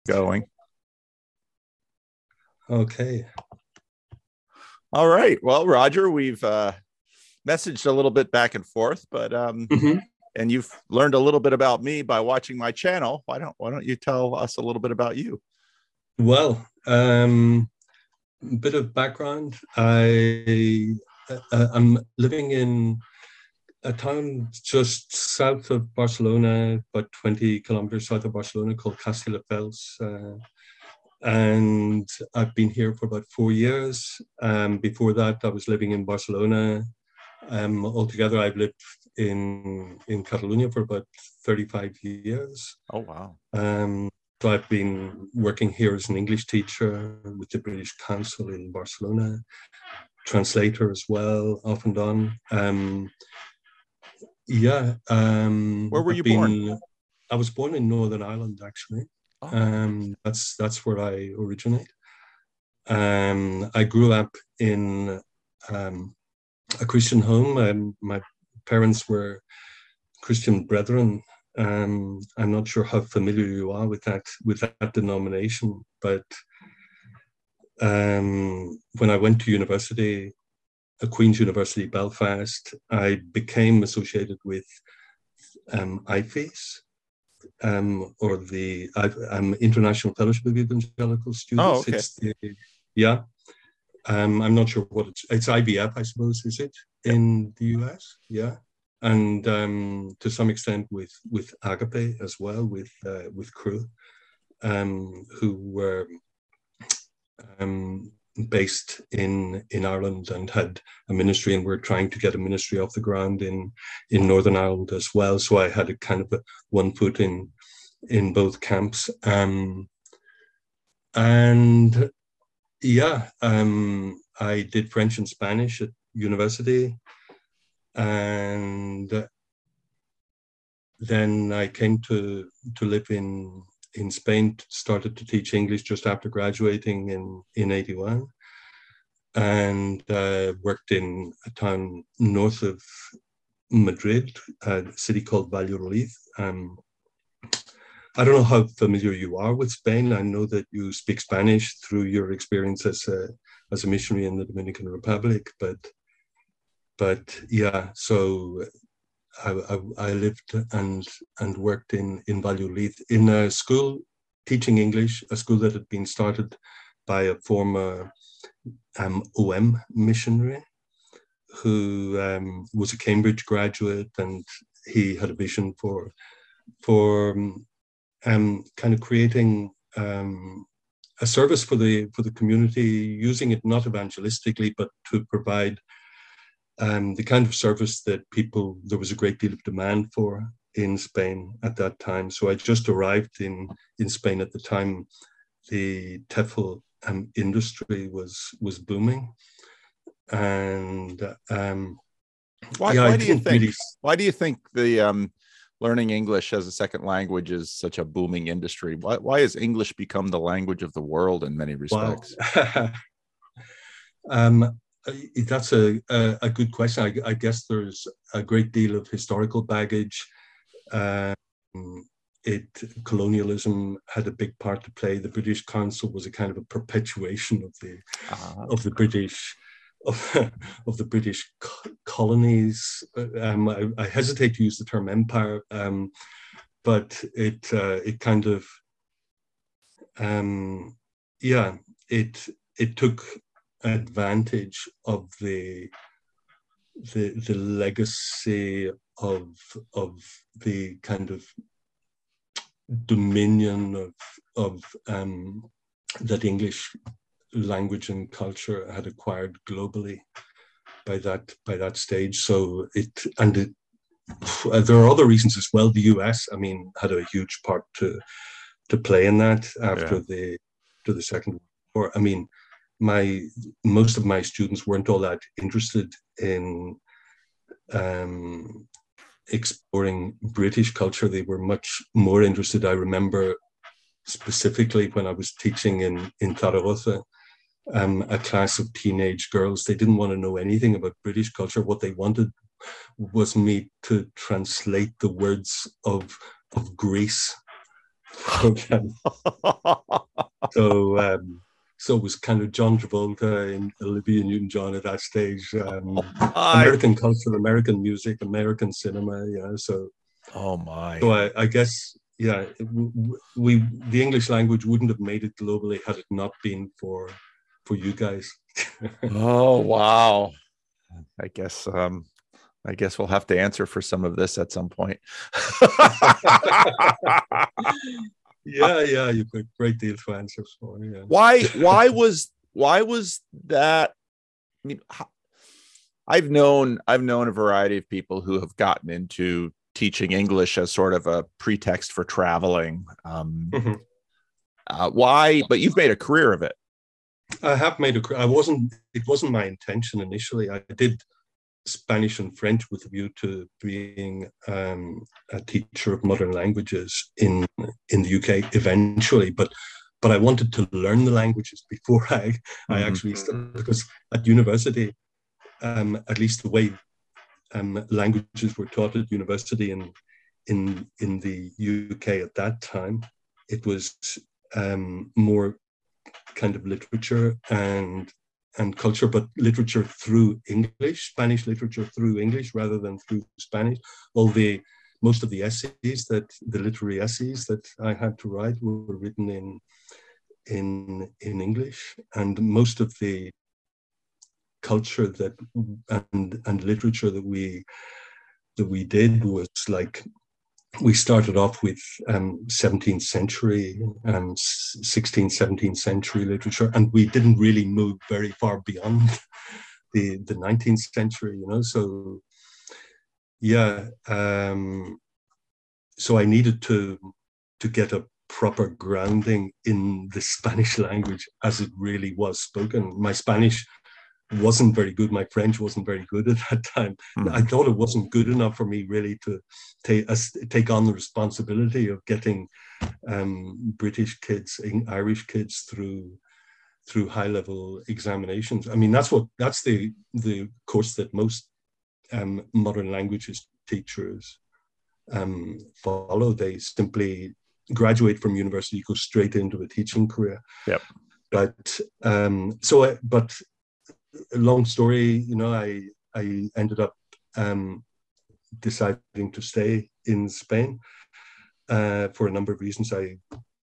Going. Okay. All right. Well, Roger, we've messaged a little bit back and forth, but Mhm. and you've learned a little bit about me by watching my channel. Why don't you tell us a little bit about you? Well, a bit of background. I'm living in a town just south of Barcelona, about 20 kilometers south of Barcelona, called Castelldefels. And I've been here for about 4 years. Before that, I was living in Barcelona. Altogether, I've lived in Catalonia for about 35 years. Oh, wow. Um, so I've been working here as an English teacher with the British Council in Barcelona, translator as well, off and on. Yeah, Where were I've you born? been. I was born in Northern Ireland, actually. Oh, That's where I originate. I grew up in a Christian home. My parents were Christian Brethren. I'm not sure how familiar you are with that denomination, but when I went to university, Queen's University Belfast, I became associated with IFES, or the International Fellowship of Evangelical oh, Students. okay. Yeah. I'm not sure what it's IBF, I suppose, is it Yep. in the US? Yeah, and to some extent with Agape as well, with Crew, who were um, based in Ireland and had a ministry, and we're trying to get a ministry off the ground in Northern Ireland as well. So I had a kind of a one foot in both camps, and yeah, I did French and Spanish at university, and then I came to live in Spain. Started to teach English just after graduating in '81, and worked in a town north of Madrid, a city called Valladolid. I don't know how familiar you are with Spain. I know that you speak Spanish through your experience as a missionary in the Dominican Republic, but yeah. So I lived and worked in Valladolid in a school teaching English, a school that had been started by a former OM missionary who was a Cambridge graduate, and he had a vision for kind of creating a service for the community, using it not evangelistically, but to provide the kind of service that there was a great deal of demand for in Spain at that time. So I just arrived in Spain at the time the TEFL industry was booming, and Why yeah, I why do you didn't really. think why do you think the learning English as a second language is such a booming industry? Why has English become the language of the world in many Wow. respects? um, that's a good question. I guess there's a great deal of historical baggage. Um, it Colonialism had a big part to play. The British Council was a kind of a perpetuation of the British of, of the British colonies. I hesitate to use the term empire, but it kind of yeah, it took advantage of the legacy of the kind of dominion of that English language and culture had acquired globally by that stage. So there are other reasons as well. The US, I mean, had a huge part to play in that Yeah. after the Second World War. I mean, my most of my students weren't all that interested in um, exploring British culture. They were much more interested. I remember specifically when I was teaching in Zaragoza, a class of teenage girls. They didn't want to know anything about British culture. What they wanted was me to translate the words of Greece So, so it was kind of John Travolta and Olivia Newton-John at that stage. American culture, American music, American cinema. Yeah. Oh my. So I guess, yeah, the English language wouldn't have made it globally had it not been for you guys. Oh wow. I guess we'll have to answer for some of this at some point. Yeah, you've got a great deal to answer for. Yeah. Why was that? I mean, I've known a variety of people who have gotten into teaching English as sort of a pretext for traveling. Why? But you've made a career of it. I have made a career. It wasn't my intention initially. I did Spanish and French with a view to being a teacher of modern languages in the UK eventually, but I wanted to learn the languages before I actually started, because at university, at least the way languages were taught at university in the UK at that time, it was more kind of literature and culture, but literature through English, Spanish literature through English rather than through Spanish. Most of the literary essays that I had to write were written in English, and most of the culture and literature that we did was like, we started off with 17th century and 16th, 17th century literature, and we didn't really move very far beyond the 19th century, you know. So, yeah, so I needed to get a proper grounding in the Spanish language as it really was spoken. My Spanish wasn't very good. My French wasn't very good at that time. I thought it wasn't good enough for me really to take on the responsibility of getting British kids, Irish kids through high-level examinations. I mean, that's the course that most modern languages teachers follow. They simply graduate from university, go straight into a teaching career. Yep. But long story, you know, I ended up deciding to stay in Spain for a number of reasons. I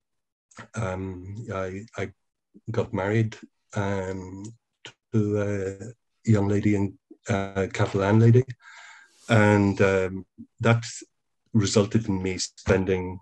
got married to a young lady, a Catalan lady, and that resulted in me spending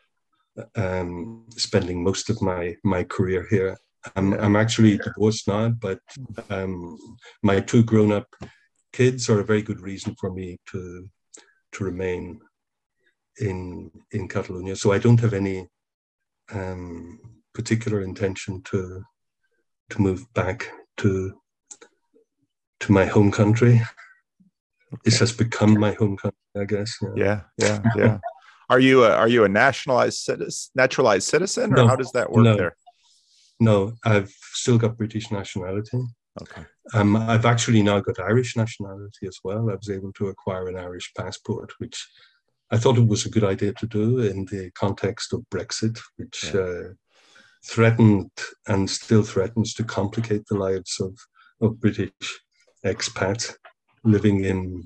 most of my career here. I'm actually divorced now, but my two grown-up kids are a very good reason for me to remain in Catalonia. So I don't have any particular intention to move back to my home country. Okay. This has become my home country, I guess. Yeah. Are you a naturalized citizen, or how does that work there? No, I've still got British nationality. Okay. I've actually now got Irish nationality as well. I was able to acquire an Irish passport, which I thought it was a good idea to do in the context of Brexit, which threatened and still threatens to complicate the lives of British expats living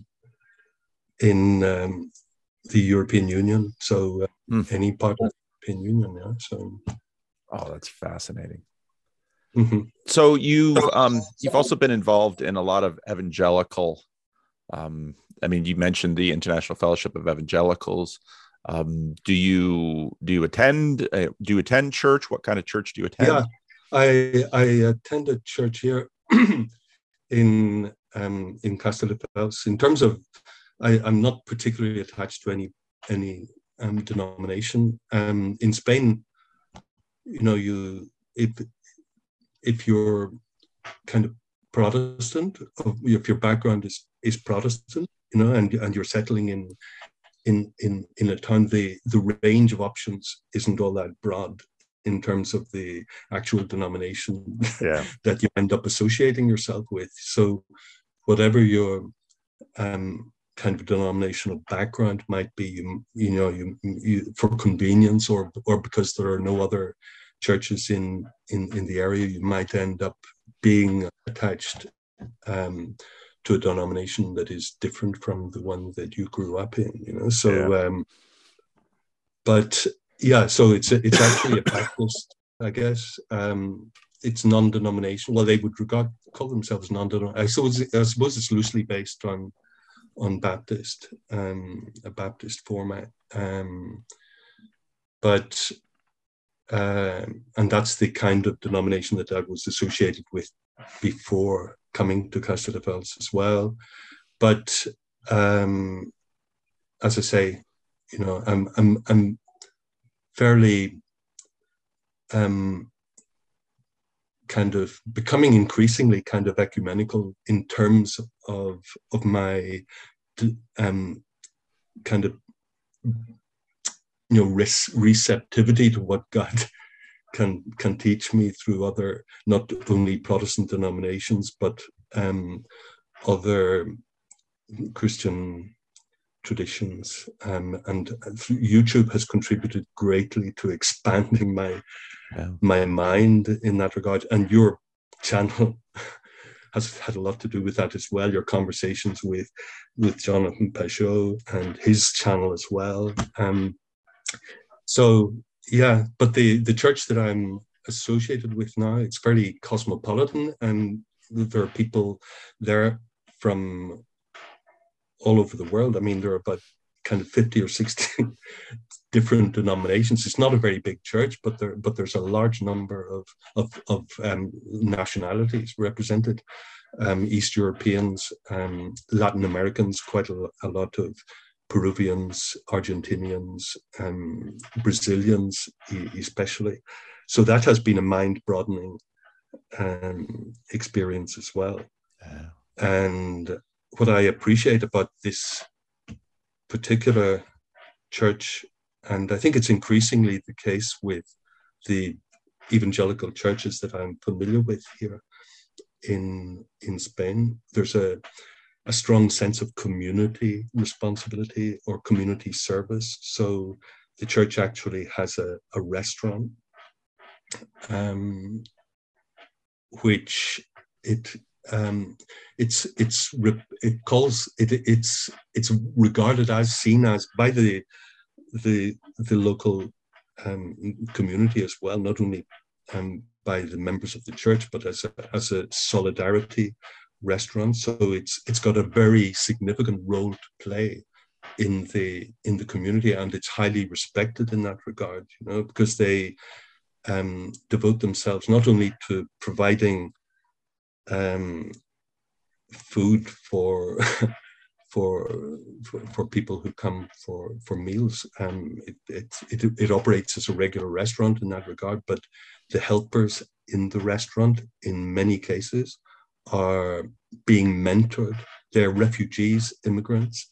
in the European Union. So any part of the European Union, yeah. So. Oh, that's fascinating. Mm-hmm. So you've also been involved in a lot of evangelical. I mean, you mentioned the International Fellowship of Evangelicals. Do you attend church? What kind of church do you attend? Yeah, I attend a church here in Castelldefels. In terms of, I'm not particularly attached to any denomination. In Spain, you know, if you're kind of Protestant, if your background is Protestant, you know, and you're settling in a town, the range of options isn't all that broad in terms of the actual denomination that you end up associating yourself with. So whatever your kind of denominational background might be you for convenience or because there are no other churches in the area, you might end up being attached to a denomination that is different from the one that you grew up in, so but yeah, so it's actually a Baptist, I guess. It's non-denominational. Well, they would call themselves non-denominational. I suppose it's loosely based on Baptist, a Baptist format. But and that's the kind of denomination that I was associated with before coming to Castelldefels as well. But as I say, I'm fairly kind of becoming increasingly kind of ecumenical in terms of my kind of receptivity to what God can teach me through other, not only Protestant denominations, but other Christian traditions. And YouTube has contributed greatly to expanding my mind in that regard. And your channel has had a lot to do with that as well. Your conversations with Jonathan Pageau and his channel as well. So yeah, but the church that I'm associated with now, it's fairly cosmopolitan, and there are people there from all over the world. I mean, there are about kind of 50 or 60 different denominations. It's not a very big church, but there's a large number of nationalities represented. East Europeans, Latin Americans, quite a lot of Peruvians, Argentinians, Brazilians especially. So that has been a mind-broadening experience as well. Yeah. And what I appreciate about this particular church, and I think it's increasingly the case with the evangelical churches that I'm familiar with here in Spain, there's a strong sense of community responsibility or community service. So the church actually has a restaurant, which it's regarded as, seen as by the local community as well, not only by the members of the church, but as a solidarity restaurant. So it's got a very significant role to play in the community, and it's highly respected in that regard, because they devote themselves not only to providing food for people who come for meals. It operates as a regular restaurant in that regard, but the helpers in the restaurant, in many cases, are being mentored. They're refugees, immigrants.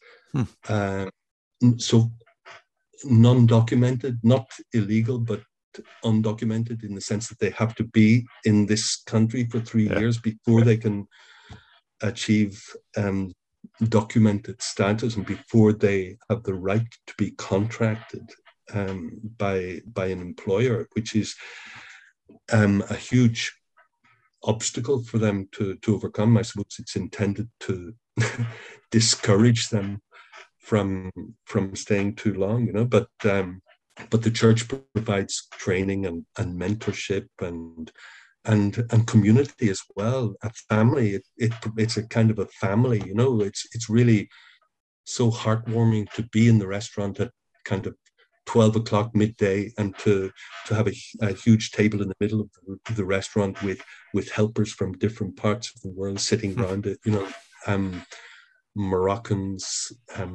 So non-documented, not illegal, but undocumented, in the sense that they have to be in this country for 3 years before they can achieve documented status, and before they have the right to be contracted by an employer, which is a huge obstacle for them to overcome. I suppose it's intended to discourage them from staying too long, but the church provides training and mentorship and community as well. A family, it's a kind of a family, it's really so heartwarming to be in the restaurant at kind of 12 o'clock midday, and to have a huge table in the middle of the restaurant with helpers from different parts of the world sitting around it, Moroccans,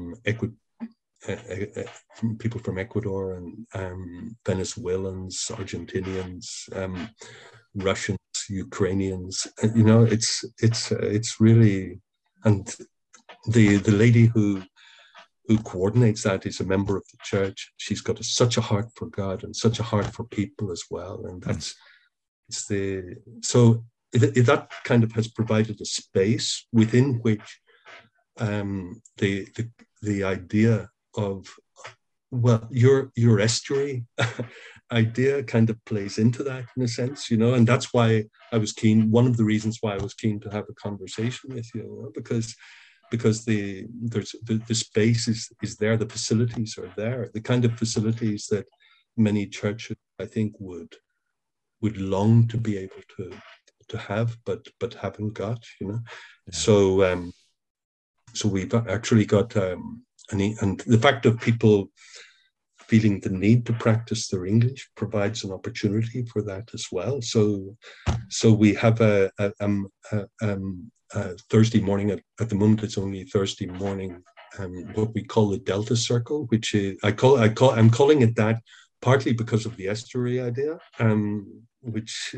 people from Ecuador, and Venezuelans, Argentinians, Russians, Ukrainians. It's really, and the lady who coordinates that is a member of the church. She's got such a heart for God and such a heart for people as well, and that kind of has provided a space within which the idea of, well, your estuary idea kind of plays into that in a sense, and that's why I was keen. One of the reasons why I was keen to have a conversation with you, because the space is there, the facilities are there, the kind of facilities that many churches, I think, would long to be able to have, but haven't got, Yeah. So we've actually got and the fact of people feeling the need to practice their English provides an opportunity for that as well. So we have a Thursday morning. At the moment, it's only Thursday morning. What we call the Delta Circle, which is I'm calling it that partly because of the estuary idea, which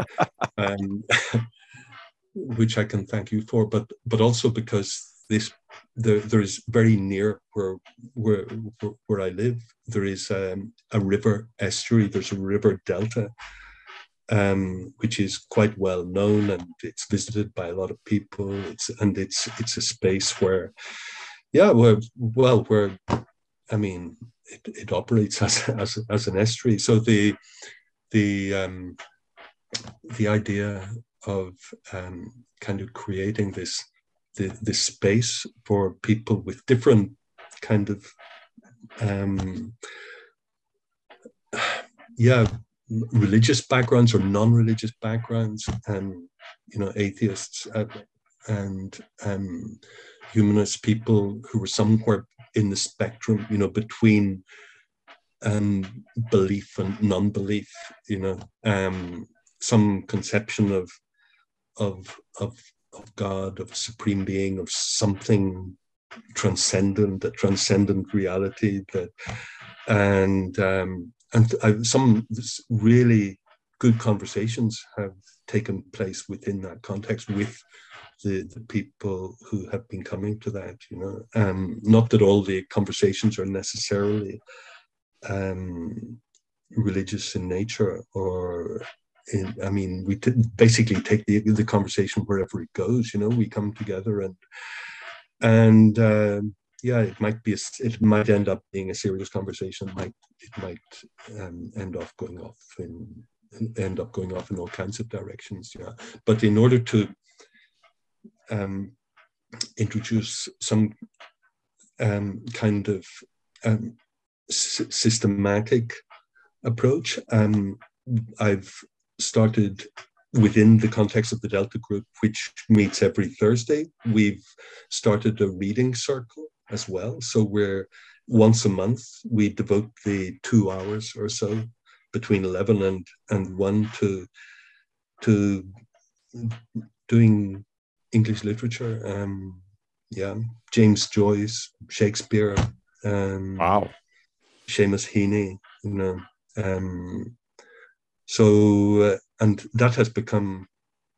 which I can thank you for, but also because there is very near where I live, there is a river estuary. There's a river delta, which is quite well known, and it's visited by a lot of people. It's a space where, I mean, it operates as an estuary. So the idea of kind of creating this space for people with different kind of religious backgrounds or non-religious backgrounds, atheists and humanist people who were somewhere in the spectrum, between belief and non-belief, some conception of God, of a supreme being, of something transcendent, a transcendent reality, and some really good conversations have taken place within that context with the people who have been coming to that. Not that all the conversations are necessarily religious in nature, we basically take the conversation wherever it goes. We come together and it might end up being a serious conversation. It might end up going off in all kinds of directions. Yeah, but in order to introduce some kind of systematic approach, I've started within the context of the Delta Group, which meets every Thursday. We've started a reading circle as well. So we're once a month, we devote the 2 hours or so between 11 and 1 to doing English literature. James Joyce, Shakespeare, Wow. Seamus Heaney, so and that has become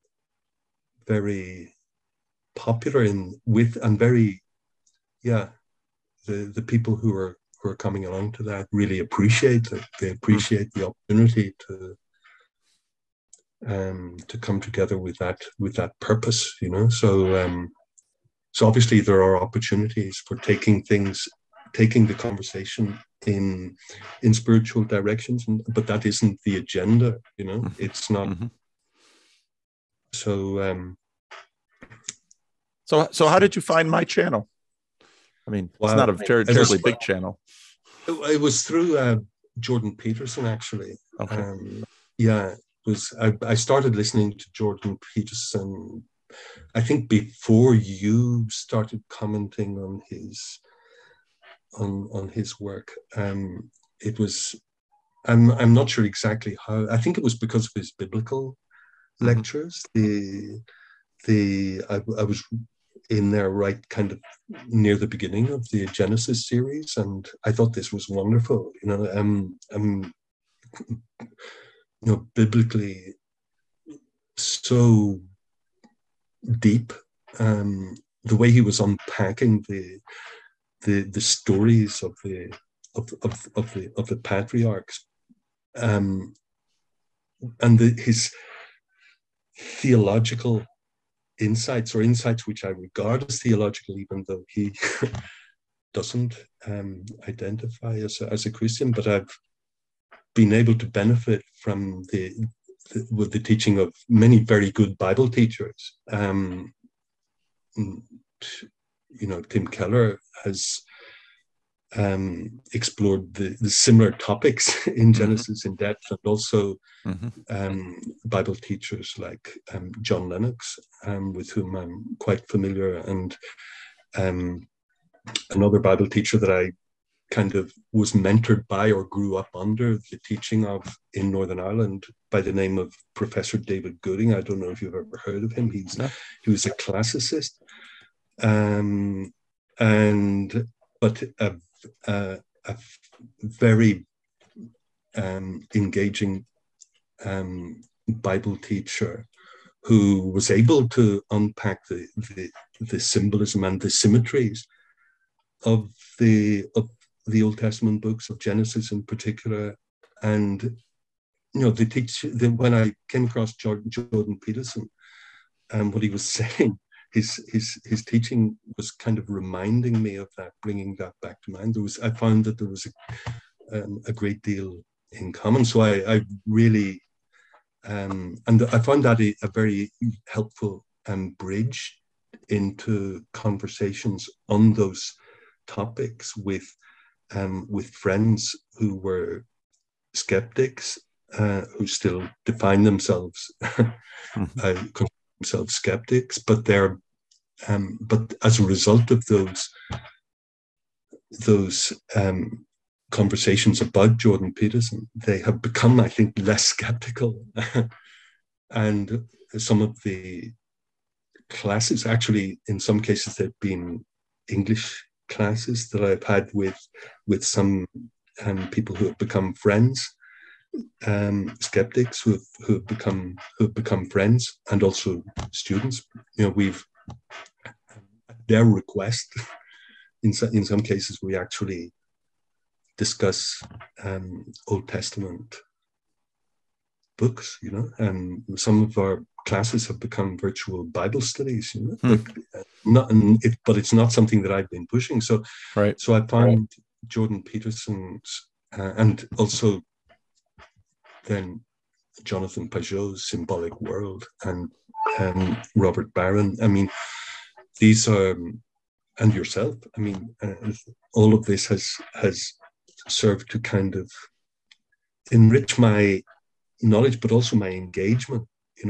very popular the people who are coming along to that really appreciate it. They appreciate the opportunity to come together with that purpose, so obviously there are opportunities for taking the conversation in spiritual directions, but that isn't the agenda. It's not. So how did you find my channel? I mean, it's not a terribly big channel. It was through Jordan Peterson, actually. Okay. It was. I started listening to Jordan Peterson, I think, before you started commenting on his work. It was. I'm not sure exactly how. I think it was because of his biblical lectures. I was in there right kind of near the beginning of the Genesis series, and I thought this was wonderful. Biblically so deep. The way he was unpacking the stories of the patriarchs, and his theological insights, or insights which I regard as theological, even though he doesn't identify as a Christian. But I've been able to benefit from with the teaching of many very good Bible teachers. Tim Keller has explored the similar topics in Genesis in depth, and also Bible teachers like John Lennox, with whom I'm quite familiar, and another Bible teacher that I kind of was mentored by or grew up under the teaching of in Northern Ireland, by the name of Professor David Gooding. I don't know if you've ever heard of him. He was a classicist, but a very engaging Bible teacher who was able to unpack the symbolism and the symmetries of the Old Testament books, of Genesis in particular. And when I came across Jordan Peterson and what he was saying, his teaching was kind of reminding me of that, bringing that back to mind. I found that there was a great deal in common. So I really and I found that a very helpful bridge into conversations on those topics with friends who were skeptics, who still define themselves themselves skeptics, but but as a result of those conversations about Jordan Peterson, they have become, I think, less skeptical. And some of the classes, actually, in some cases, they've been English classes that I've had with some people who have become friends, skeptics who have become friends, and also students. We've, at their request, in some cases, we actually discuss Old Testament books, and some of our classes have become virtual Bible studies, but it's not something that I've been pushing. So I found Jordan Peterson's and also then Jonathan Pageau's Symbolic World, and Robert Barron. I mean, these are, and yourself. I mean, all of this has served to kind of enrich my knowledge, but also my engagement,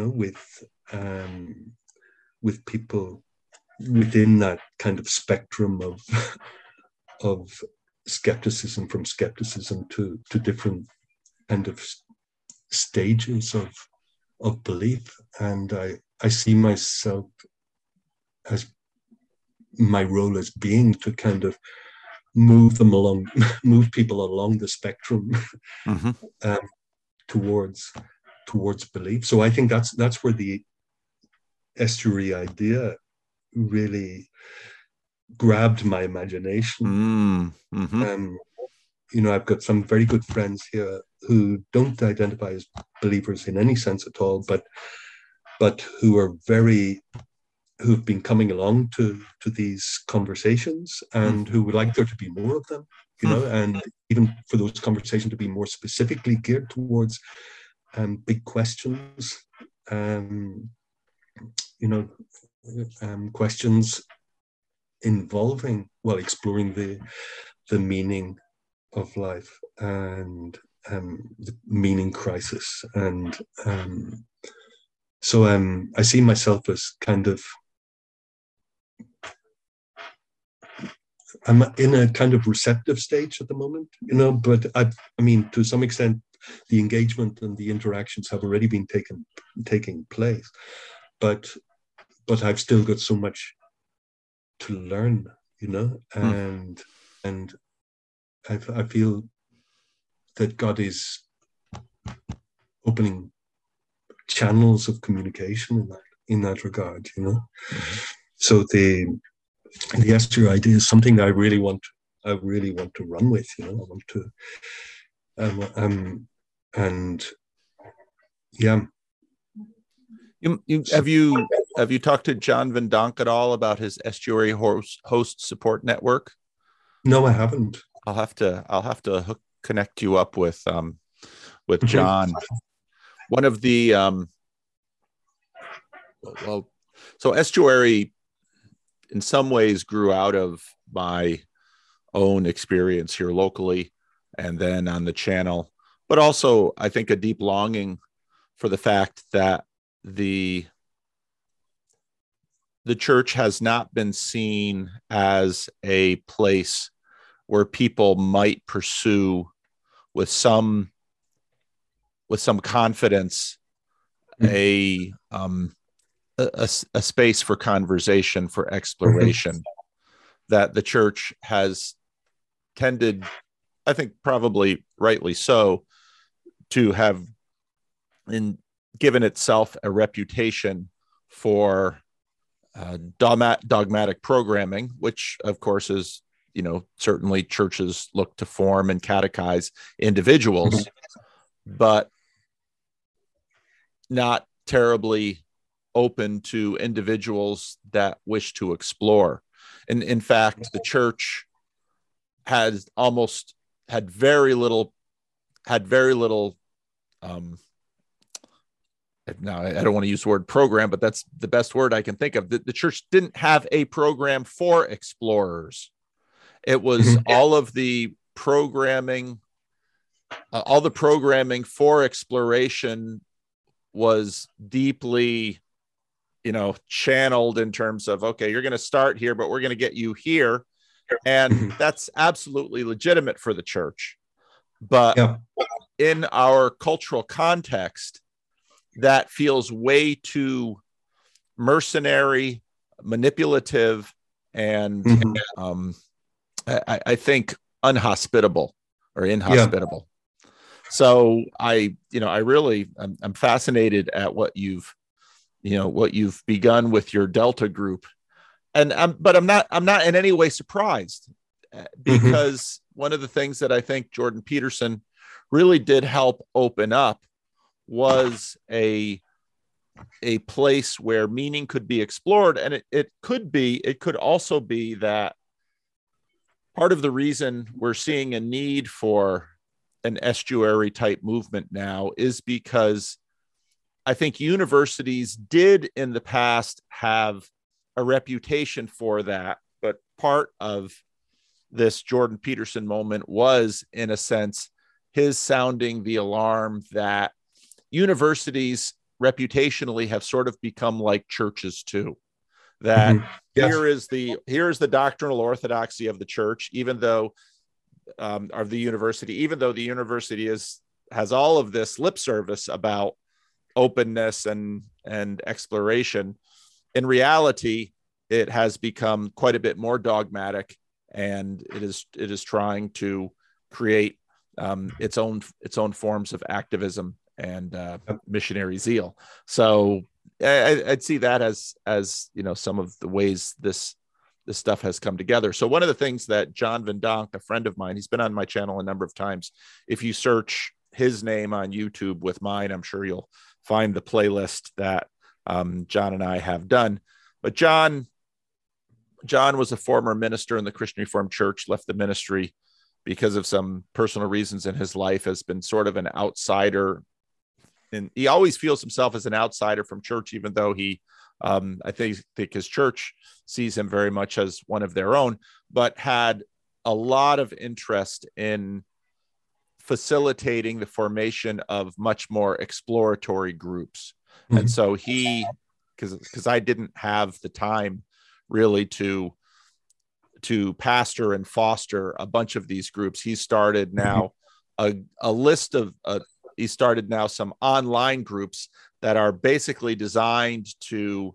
with people within that kind of spectrum of skepticism, from skepticism to different kind of stages of belief. And I see myself as my role as being to kind of move people along the spectrum towards belief. So I think that's where the estuary idea really grabbed my imagination. I've got some very good friends here who don't identify as believers in any sense at all, but who've been coming along to these conversations, and who would like there to be more of them, and even for those conversations to be more specifically geared towards big questions, questions involving, exploring the meaning of life and the meaning crisis. And so I see myself as kind of, I'm in a kind of receptive stage at the moment, but I mean, to some extent, the engagement and the interactions have already been taking place, but I've still got so much to learn, and I feel that God is opening channels of communication in that regard, So the estuary idea is something that I really want to run with, I want to, and yeah. Have you have you talked to John Van Donk at all about his estuary host support network? No, I haven't. I'll have to connect you up with Mhm. John. One of the well, so estuary in some ways grew out of my own experience here locally and then on the channel, but also I think a deep longing for the fact that the the church has not been seen as a place where people might pursue with some confidence Mhm. a space for conversation, for Mhm. exploration, that the church has tended, I think probably rightly so, to have in given itself a reputation for dogmatic programming, which of course is, certainly churches look to form and catechize Mhm. individuals, but not terribly open to individuals that wish to explore. And in fact, the church has almost had very little um, now I don't want to use the word program, but that's the best word I can think of. The church didn't have a program for explorers. It was Mhm. all the programming for exploration was deeply, channeled in terms of, okay, you're going to start here, but we're going to get you here. And Mhm. that's absolutely legitimate for the church. But Yeah. in our cultural context, that feels way too mercenary, manipulative, and Mhm. I think unhospitable or Yeah. inhospitable. So I really, I'm fascinated at what you've begun with your Delta group, and I'm not in any way surprised, Mhm. because one of the things that I think Jordan Peterson really did help open up was a place where meaning could be explored. And it could also be that part of the reason we're seeing a need for an estuary type movement now is because I think universities did in the past have a reputation for that, but part of this Jordan Peterson moment was, in a sense, his sounding the alarm that universities reputationally have sort of become like churches too. That Mhm. Yes. here is the doctrinal orthodoxy of the church, even though of the university, even though the university has all of this lip service about openness and exploration. In reality, it has become quite a bit more dogmatic, and it is trying to create its own forms of activism and missionary zeal. So I'd see that as some of the ways this stuff has come together. So one of the things that John Van Donk, a friend of mine, he's been on my channel a number of times. If you search his name on YouTube with mine, I'm sure you'll find the playlist that John and I have done. But John was a former minister in the Christian Reformed Church, left the ministry because of some personal reasons in his life, has been sort of an outsider. And he always feels himself as an outsider from church, even though I think his church sees him very much as one of their own, but had a lot of interest in facilitating the formation of much more exploratory groups. And Mhm. so because I didn't have the time really to pastor and foster a bunch of these groups, he started Mhm. now a list of he started now some online groups that are basically designed to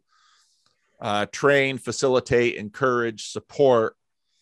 train, facilitate, encourage, support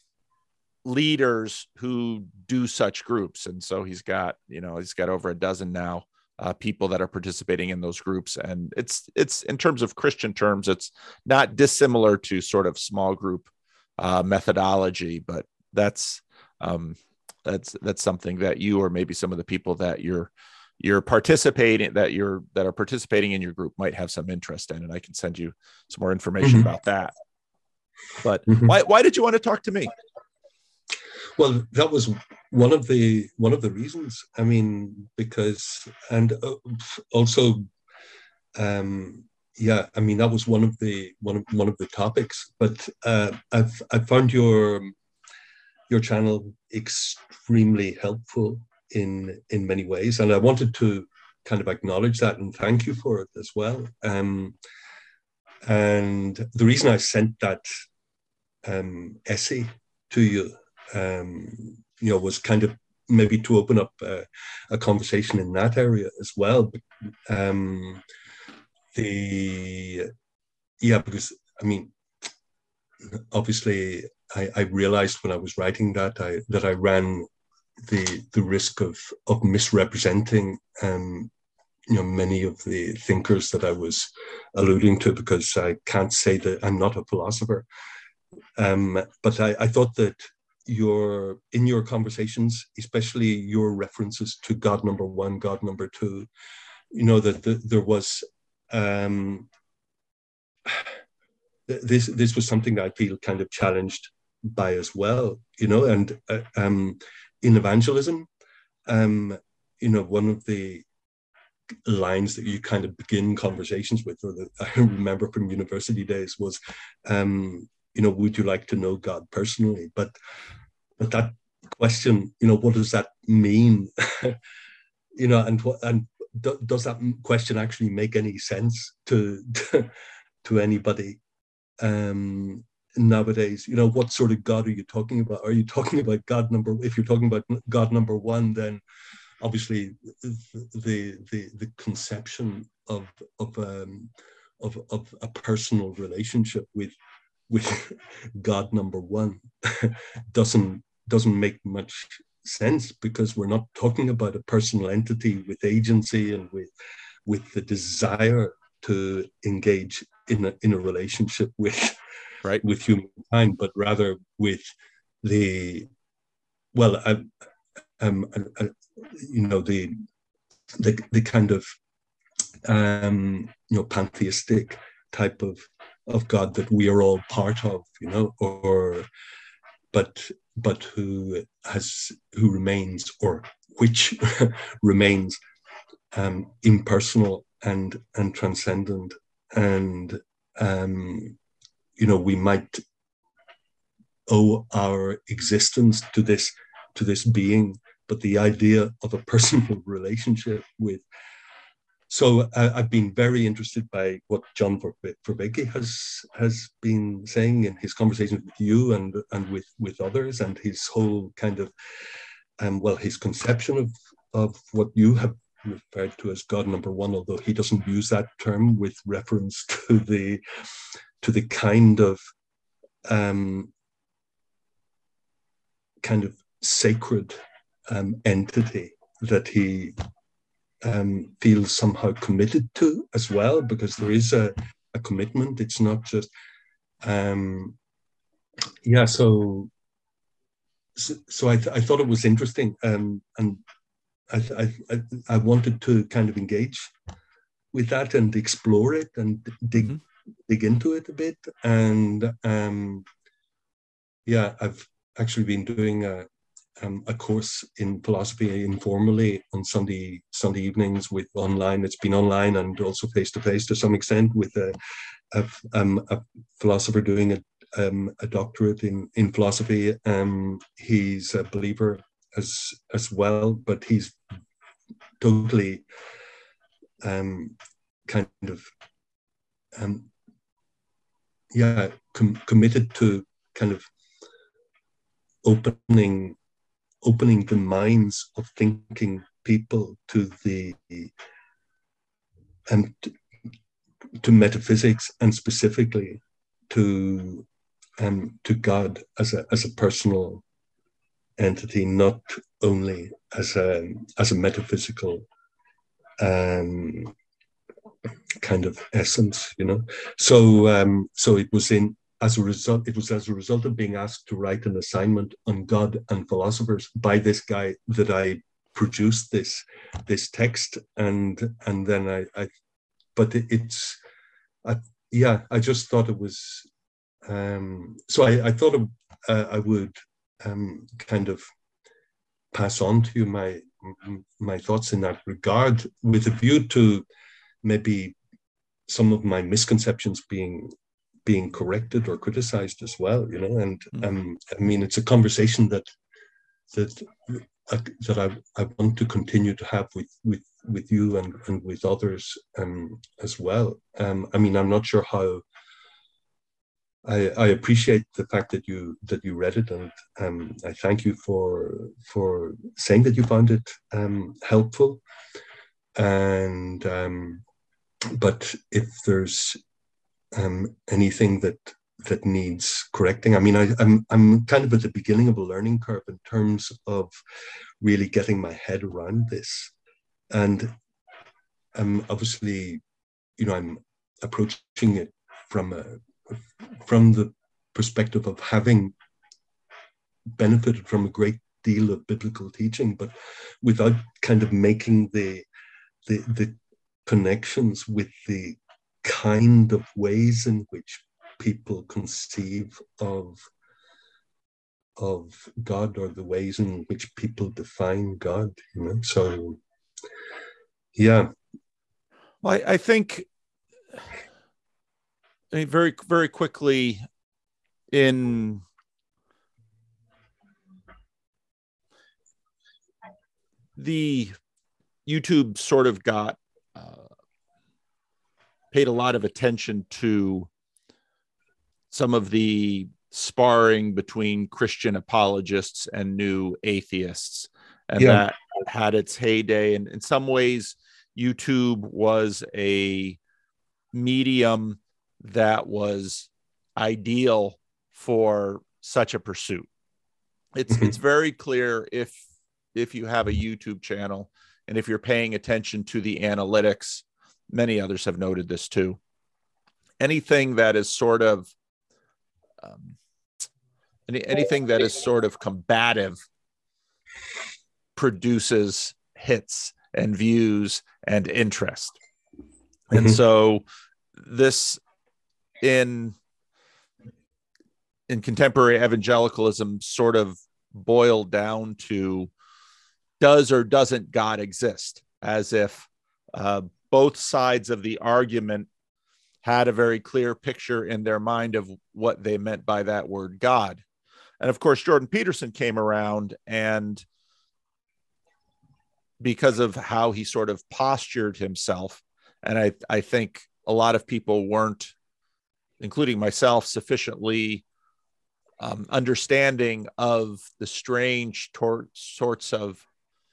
leaders who do such groups. And so he's got over a dozen now people that are participating in those groups. And it's in terms of Christian terms, it's not dissimilar to sort of small group methodology, but that's um, that's something that you, or maybe some of the people that you're participating that are participating in your group might have some interest in, and I can send you some more information about that. But why did you want to talk to me? Well, that was one of the reasons. I mean, because, and also, yeah, I mean, that was one of the topics. But I found your channel extremely helpful in many ways, and I wanted to kind of acknowledge that and thank you for it as well. And the reason I sent that essay to you, was kind of maybe to open up a conversation in that area as well. Because I mean, obviously, I realized when I was writing that I ran the risk of misrepresenting many of the thinkers that I was alluding to, because I can't say that I'm not a philosopher. But I thought that in your conversations, especially your references to God number one, God number two, that there was this was something I feel kind of challenged by as well, and in evangelism, one of the lines that you kind of begin conversations with, or that I remember from university days, was, would you like to know God personally? But that question, what does that mean? And does that question actually make any sense to anybody nowadays? What sort of God are you talking about? Are you talking about if you're talking about God number one, then obviously the conception of a personal relationship with God number one doesn't make much sense, because we're not talking about a personal entity with agency and with the desire to engage in a relationship with humankind, but rather with the kind of pantheistic type of God that we are all part of, but who remains, or which remains impersonal and transcendent. And we might owe our existence to this being, but the idea of a personal relationship with. So I've been very interested by what John Vervaeke has been saying in his conversations with you and with others, and his whole kind of his conception of what you have referred to as God number one, although he doesn't use that term with reference to the kind of sacred entity that he feels somehow committed to as well, because there is a commitment. It's not just so I thought it was interesting, and I wanted to kind of engage with that and explore it and dig into it a bit. And I've actually been doing a course in philosophy informally on Sunday evenings with online. It's been online and also face to face to some extent, with a philosopher doing a doctorate in philosophy. He's a believer as well, but he's totally committed to kind of opening the minds of thinking people to to metaphysics, and specifically to God as a personal entity, not only as a metaphysical kind of essence, So it was as a result of being asked to write an assignment on God and philosophers by this guy that I produce this text, and then I but it's I, yeah, I just thought it was so I thought I would kind of pass on to you my thoughts in that regard, with a view to maybe some of my misconceptions being corrected or criticized as well, you know. And I mean, it's a conversation that I want to continue to have with you and with others as well. I mean, I'm not sure how. I appreciate the fact that you read it, and I thank you for saying that you found it helpful. And but if there's anything that needs correcting, I mean, I'm kind of at the beginning of a learning curve in terms of really getting my head around this, and obviously, you know, I'm approaching it from the perspective of having benefited from a great deal of biblical teaching, but without kind of making the connections with the kind of ways in which people conceive of God, or the ways in which people define God, you know. So yeah. Well, I think, I mean, very, very quickly, in the YouTube sort of got paid a lot of attention to some of the sparring between Christian apologists and new atheists, and that had its heyday. And in some ways, YouTube was a medium that was ideal for such a pursuit. It's very clear, if you have a YouTube channel and if you're paying attention to the analytics, many others have noted this too, anything that is sort of anything that is sort of combative produces hits and views and interest. And so this, in contemporary evangelicalism, sort of boiled down to, does or doesn't God exist? As if both sides of the argument had a very clear picture in their mind of what they meant by that word God. And of course, Jordan Peterson came around, and because of how he sort of postured himself, and I think a lot of people weren't, including myself, sufficiently understanding of the strange sorts of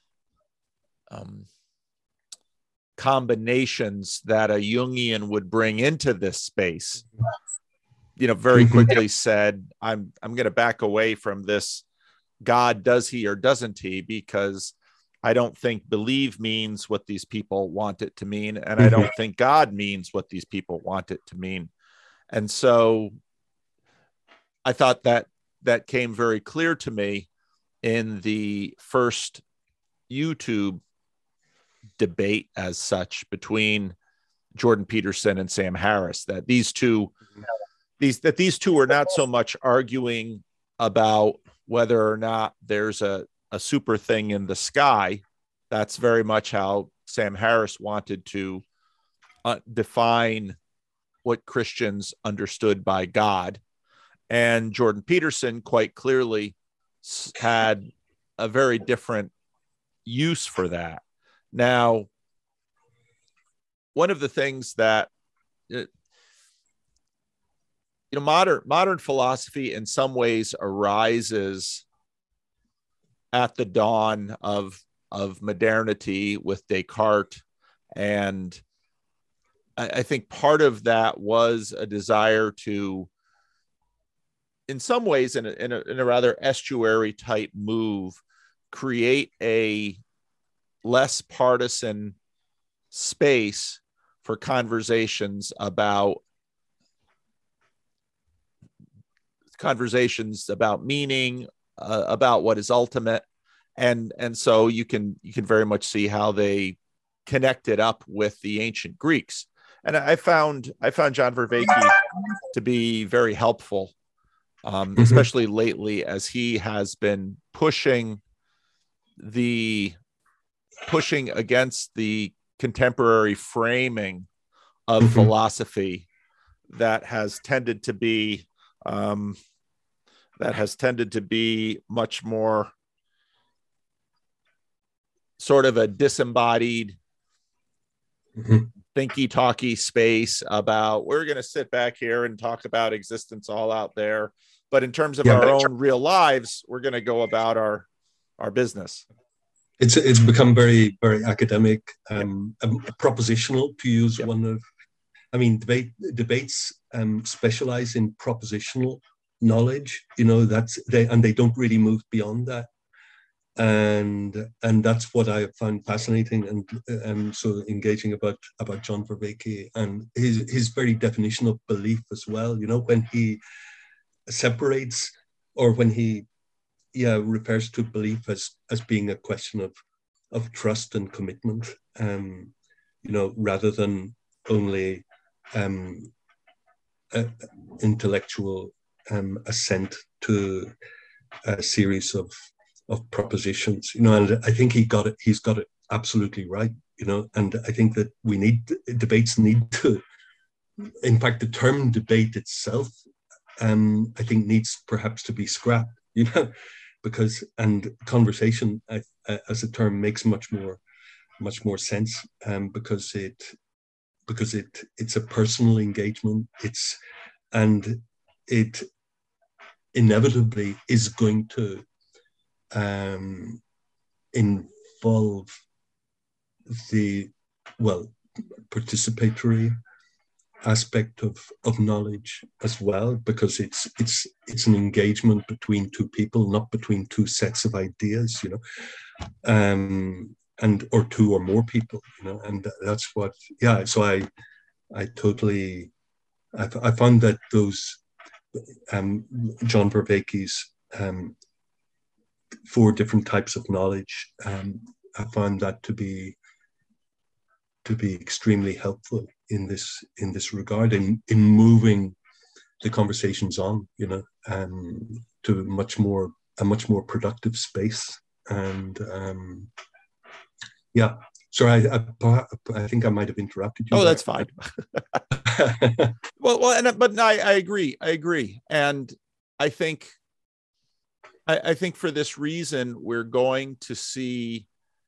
combinations that a Jungian would bring into this space, you know, very quickly said, I'm going to back away from this God, does he or doesn't he? Because I don't think believe means what these people want it to mean. And I don't think God means what these people want it to mean. And so I thought that came very clear to me in the first YouTube debate as such between Jordan Peterson and Sam Harris, that these two were not so much arguing about whether or not there's a super thing in the sky. That's very much how Sam Harris wanted to define what Christians understood by God. And Jordan Peterson quite clearly had a very different use for that. Now, one of the things that, modern philosophy in some ways arises at the dawn of modernity with Descartes, and I think part of that was a desire to, in some ways, in a rather estuary type move, create a less partisan space for conversations about meaning, about what is ultimate, and so you can very much see how they connected up with the ancient Greeks. And I found John Vervaeke to be very helpful, especially lately, as he has been pushing against the contemporary framing of philosophy that has tended to be much more sort of a disembodied thinky talky space about, we're going to sit back here and talk about existence all out there, but in terms of our own real lives, we're going to go about our business. It's become very, very academic, propositional, to use one of, I mean, debates specialize in propositional knowledge, you know, they don't really move beyond that. And that's what I found fascinating and so engaging about John Vervaeke, and his very definition of belief as well. You know, when he separates, or when he refers to belief as being a question of trust and commitment, you know, rather than only intellectual assent to a series of propositions, you know. And I think he's got it absolutely right, you know. And I think that debates need to, in fact, the term debate itself, I think needs perhaps to be scrapped, you know, because, and conversation as a term makes much more sense, because it's a personal engagement. And it inevitably is going to involve the participatory aspect of knowledge as well, because it's an engagement between two people, not between two sets of ideas, you know, and or two or more people, you know. And that's what, so I totally, I found that those John Vervaeke's 4 different types of knowledge, I found that to be extremely helpful in this regard, in moving the conversations on, you know, to a much more productive space. And sorry, I think I might have interrupted you. Oh, that's fine. But I agree. And I think for this reason, we're going to see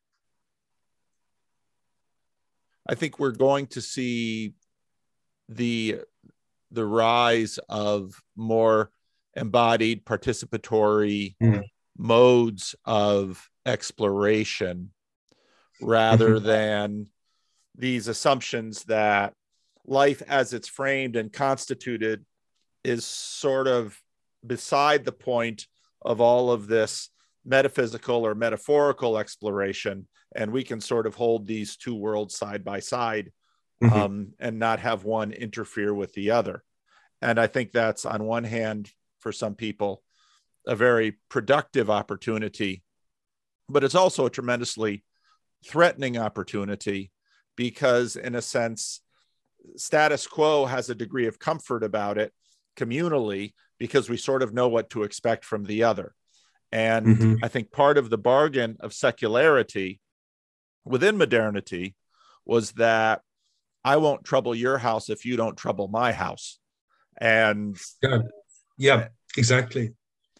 the rise of more embodied participatory modes of exploration, rather than these assumptions that life as it's framed and constituted is sort of beside the point of all of this metaphysical or metaphorical exploration, and we can sort of hold these two worlds side by side, and not have one interfere with the other. And I think that's, on one hand, for some people, a very productive opportunity, but it's also a tremendously threatening opportunity, because in a sense, status quo has a degree of comfort about it communally, because we sort of know what to expect from the other. And I think part of the bargain of secularity within modernity was that I won't trouble your house if you don't trouble my house. And exactly.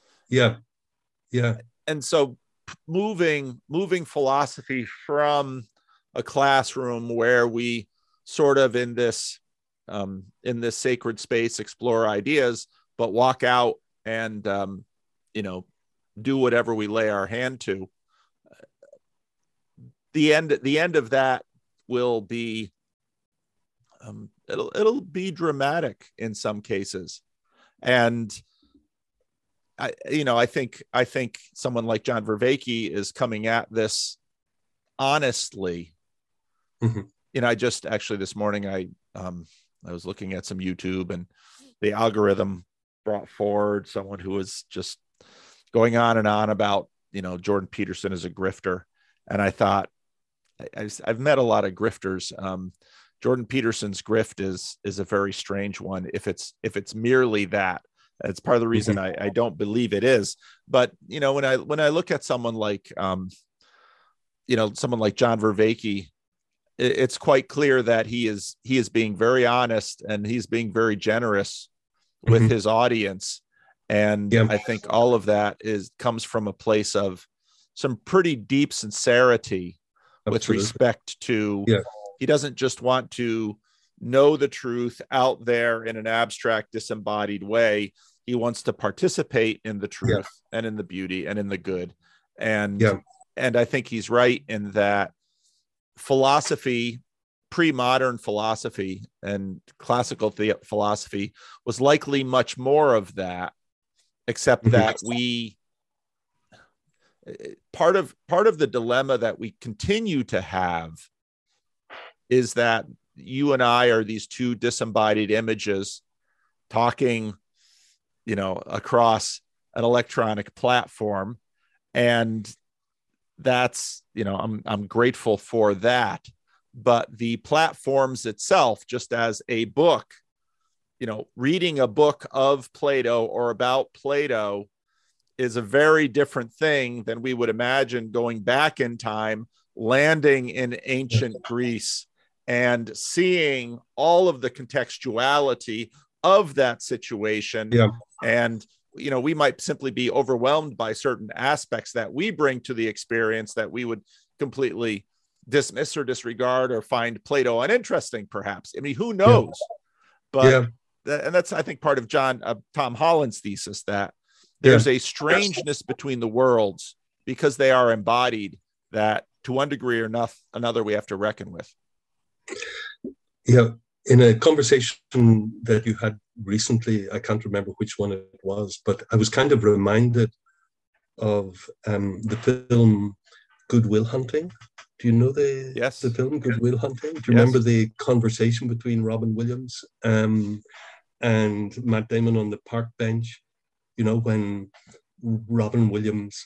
And so moving philosophy from a classroom where we sort of in this sacred space explore ideas, but walk out and do whatever we lay our hand to. The end of that will be it'll be dramatic in some cases. And I think someone like John Vervaeke is coming at this honestly. I just actually this morning I was looking at some YouTube, and the algorithm brought forward someone who was just going on and on about Jordan Peterson is a grifter. And I thought, I've met a lot of grifters. Jordan Peterson's grift is a very strange one. If it's merely that, it's part of the reason I don't believe it is. But when I look at someone like someone like John Vervaeke, it's quite clear that he is being very honest, and he's being very generous with his audience. And I think all of that comes from a place of some pretty deep sincerity. Absolutely. With respect to, he doesn't just want to know the truth out there in an abstract, disembodied way. He wants to participate in the truth and in the beauty and in the good. And I think he's right in that philosophy, pre-modern philosophy and classical philosophy was likely much more of that, except that part of the dilemma that we continue to have is that you and I are these two disembodied images talking, across an electronic platform. And that's, I'm grateful for that. But the platforms itself, just as a book, reading a book of Plato or about Plato is a very different thing than we would imagine going back in time, landing in ancient Greece and seeing all of the contextuality of that situation. And, we might simply be overwhelmed by certain aspects that we bring to the experience that we would completely dismiss or disregard or find Plato uninteresting, perhaps. I mean, who knows? But and that's, I think, part of Tom Holland's thesis, that there's a strangeness between the worlds because they are embodied, that to one degree or another we have to reckon with. In a conversation that you had recently, I can't remember which one it was, but I was kind of reminded of the film Good Will Hunting. Do you know the film Good Will Hunting? Do you remember the conversation between Robin Williams and Matt Damon on the park bench? When Robin Williams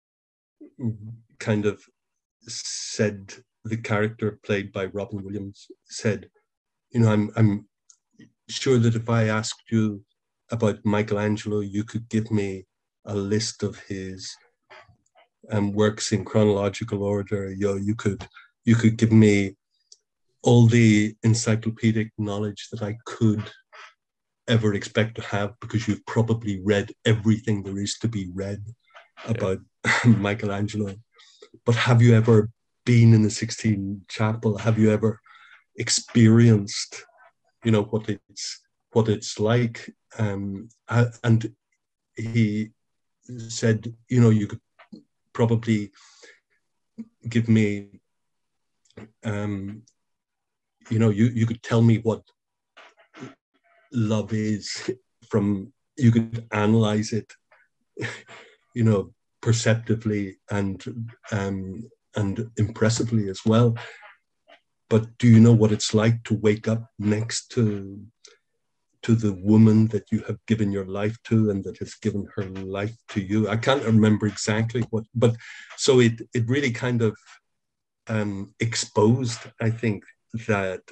kind of said, the character played by Robin Williams said, I'm sure that if I asked you about Michelangelo, you could give me a list of his works in chronological order. You could give me all the encyclopedic knowledge that I could ever expect to have, because you've probably read everything there is to be read about Michelangelo. But have you ever been in the Sistine Chapel? Have you ever experienced, what it's like? And he said, you could probably give me, you could tell me what love is you could analyze it, perceptively and impressively as well. But do you know what it's like to wake up next to the woman that you have given your life to and that has given her life to you? I can't remember exactly what, but so it really kind of exposed, I think, that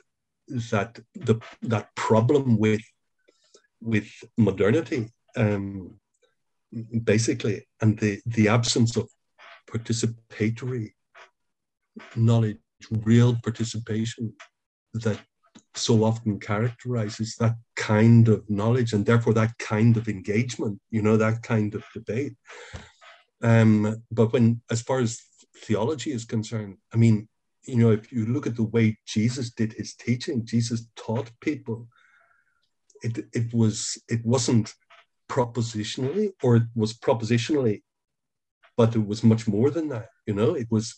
problem with modernity, basically, and the absence of participatory knowledge, real participation, that so often characterizes that kind of knowledge, and therefore that kind of engagement, that kind of debate. But as far as theology is concerned, I mean, if you look at the way Jesus did his teaching, Jesus taught people. It wasn't propositionally, or it was propositionally, but it was much more than that. It was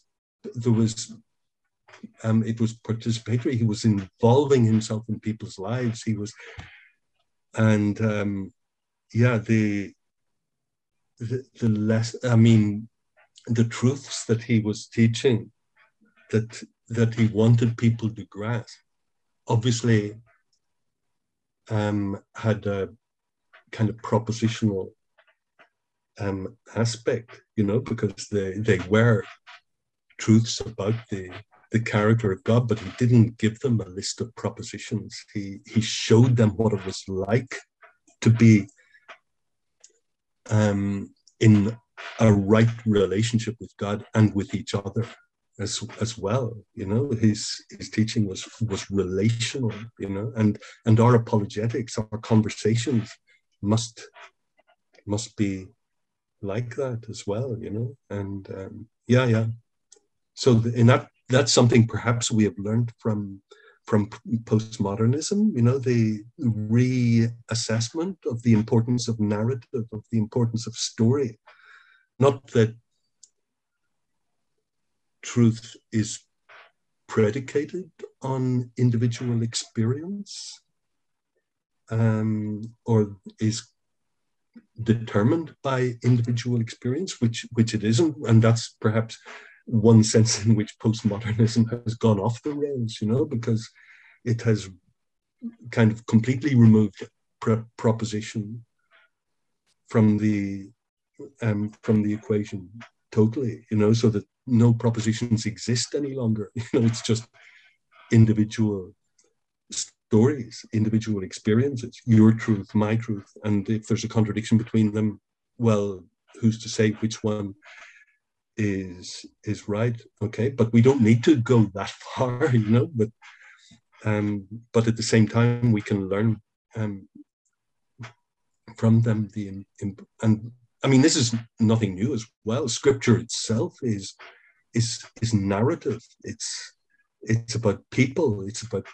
participatory. He was involving himself in people's lives. He was, and the less, I mean, the truths that he was teaching, that he wanted people to grasp, obviously had a kind of propositional aspect, because they were truths about the character of God, but he didn't give them a list of propositions. He showed them what it was like to be in a right relationship with God and with each other as well. His teaching was relational, and our apologetics, our conversations must be like that as well, and yeah. So in that's something perhaps we have learned from postmodernism, the reassessment of the importance of narrative, of the importance of story. Not that truth is predicated on individual experience, or is determined by individual experience, which it isn't, and that's perhaps one sense in which postmodernism has gone off the rails, because it has kind of completely removed proposition from the equation totally, so that no propositions exist any longer. It's just individual stories, individual experiences, your truth, my truth, and if there's a contradiction between them, well, who's to say which one is right? Okay, but we don't need to go that far, but at the same time we can learn from them and I mean, this is nothing new as well. Scripture itself is narrative. It's about people. It's about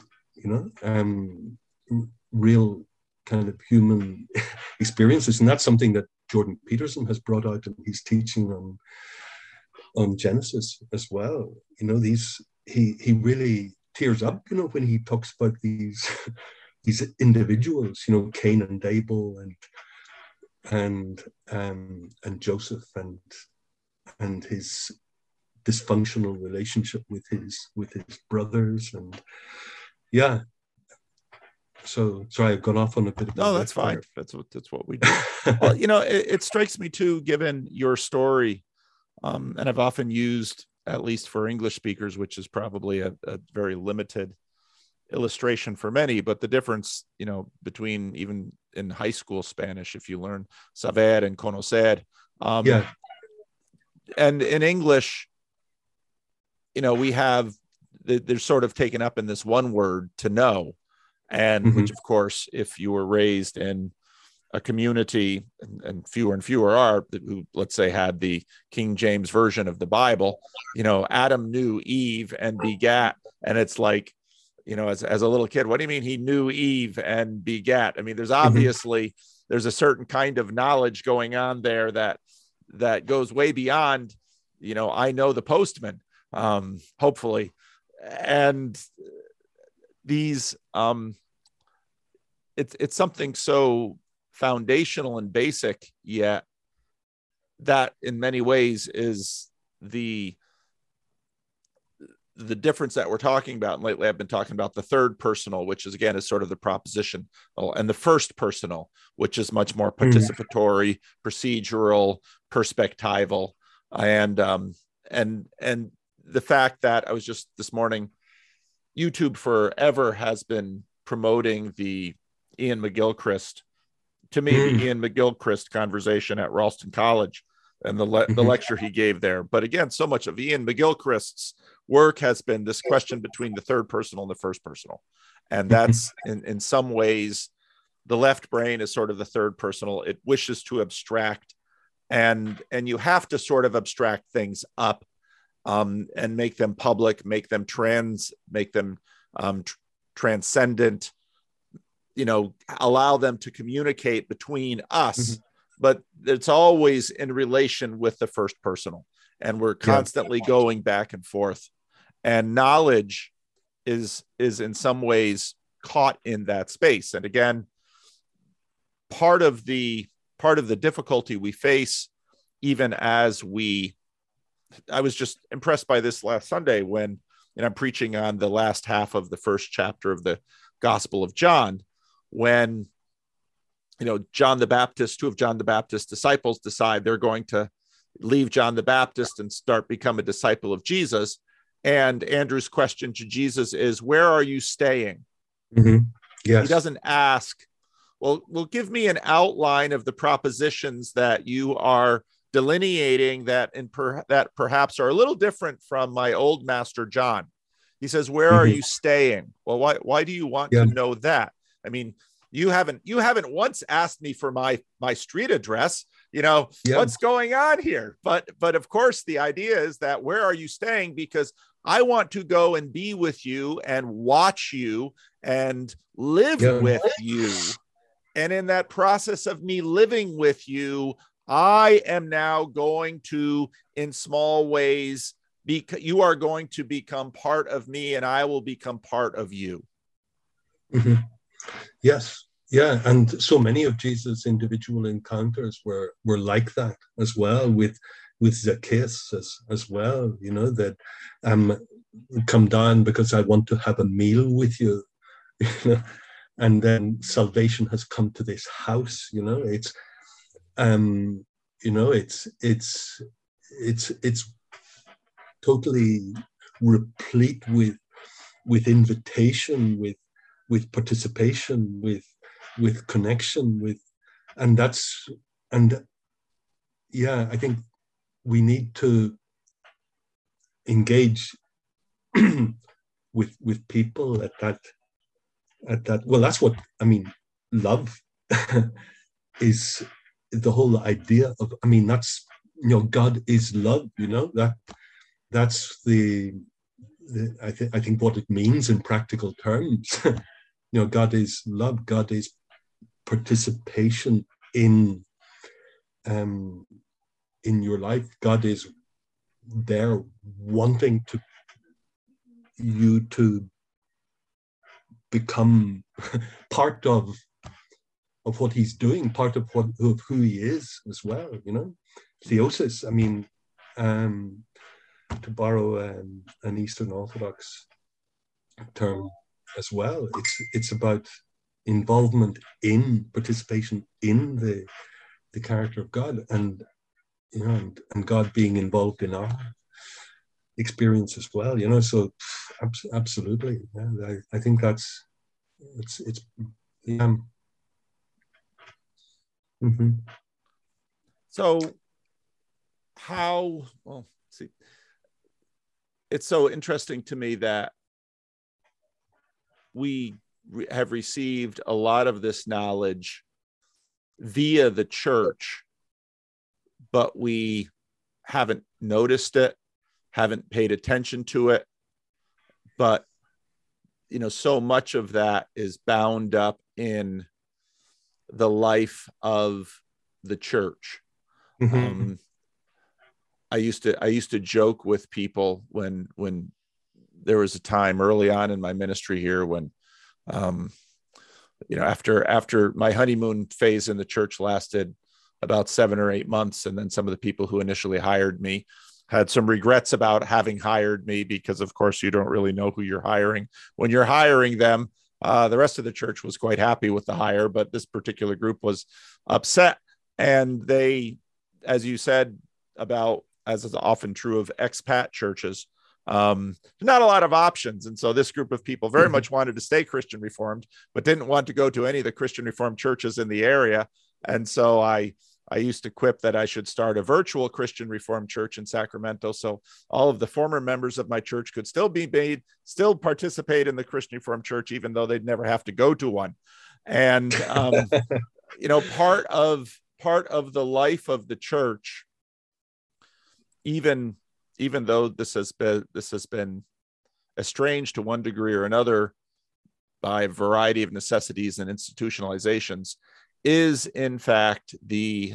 real kind of human experiences, and that's something that Jordan Peterson has brought out in his teaching on Genesis as well. He really tears up, when he talks about these individuals, Cain and Abel and Joseph and his dysfunctional relationship with his brothers, and yeah. So sorry, I've gone off on a bit of no, that's fine. That's what we do. Well, it strikes me too, given your story, and I've often used, at least for English speakers, which is probably a very limited illustration for many, but the difference, between even in high school Spanish, if you learn saber and conocer, and in English, we have, they're sort of taken up in this one word, to know, and which, of course, if you were raised in a community, and fewer are, who, let's say, had the King James version of the Bible, Adam knew Eve and begat, and it's like, as a little kid, what do you mean he knew Eve and begat? I mean, there's obviously there's a certain kind of knowledge going on there that goes way beyond, I know the postman, hopefully, and these it's something so foundational and basic, yet that in many ways is the difference that we're talking about. And lately I've been talking about the third personal, which is, again, is sort of the proposition, and the first personal, which is much more participatory, procedural, perspectival, and the fact that I was just this morning, YouTube forever has been promoting the Ian McGilchrist, to me, the Ian McGilchrist conversation at Ralston College and the lecture he gave there. But again, so much of Ian McGilchrist's work has been this question between the third personal and the first personal. And that's in some ways, the left brain is sort of the third personal. It wishes to abstract, and you have to sort of abstract things up, and make them public, make them transcendent, allow them to communicate between us, but it's always in relation with the first personal. And we're constantly going back and forth, and knowledge is in some ways caught in that space. And again, part of the difficulty we face, even as I was just impressed by this last Sunday when, I'm preaching on the last half of the first chapter of the Gospel of John, when John the Baptist, two of John the Baptist's disciples decide they're going to leave John the Baptist and become a disciple of Jesus. And Andrew's question to Jesus is, where are you staying? Mm-hmm. Yes. He doesn't ask, well, give me an outline of the propositions that you are delineating that perhaps are a little different from my old master John. He says, where are you staying? Well, why do you want to know that? I mean, you haven't once asked me for my street address, what's going on here? But of course, the idea is that where are you staying? Because I want to go and be with you and watch you and live with you. And in that process of me living with you, I am now going to, in small ways, you are going to become part of me and I will become part of you. Mm-hmm. Yes. Yeah. And so many of Jesus' individual encounters were like that as well, with Zacchaeus as well, that come down because I want to have a meal with you. And then salvation has come to this house, it's it's totally replete with invitation, with participation, with connection, I think we need to engage with people at that. Well, that's what I mean. Love is the whole idea of. I mean, that's God is love. That's I think what it means in practical terms. God is love. God is participation in your life. God is there wanting you to become part of what he's doing, part of who he is as well. Theosis. I mean, to borrow an Eastern Orthodox term as well, it's about involvement in, participation in the character of God, and and God being involved in our experience as well. So absolutely, yeah, I think it's yeah. Mm-hmm. So it's so interesting to me that we have received a lot of this knowledge via the church, but we haven't noticed it, haven't paid attention to it. But, so much of that is bound up in the life of the church. Mm-hmm. I used to joke with people when there was a time early on in my ministry here when, after my honeymoon phase in the church lasted about 7 or 8 months. And then some of the people who initially hired me had some regrets about having hired me, because of course you don't really know who you're hiring when you're hiring them. The rest of the church was quite happy with the hire, but this particular group was upset. And they, as you said, about, as is often true of expat churches, not a lot of options. And so this group of people very much wanted to stay Christian Reformed, but didn't want to go to any of the Christian Reformed churches in the area. And so I used to quip that I should start a virtual Christian Reformed church in Sacramento, so all of the former members of my church could still participate in the Christian Reformed church, even though they'd never have to go to one. And part of the life of the church, even though this has been estranged to one degree or another by a variety of necessities and institutionalizations, is in fact the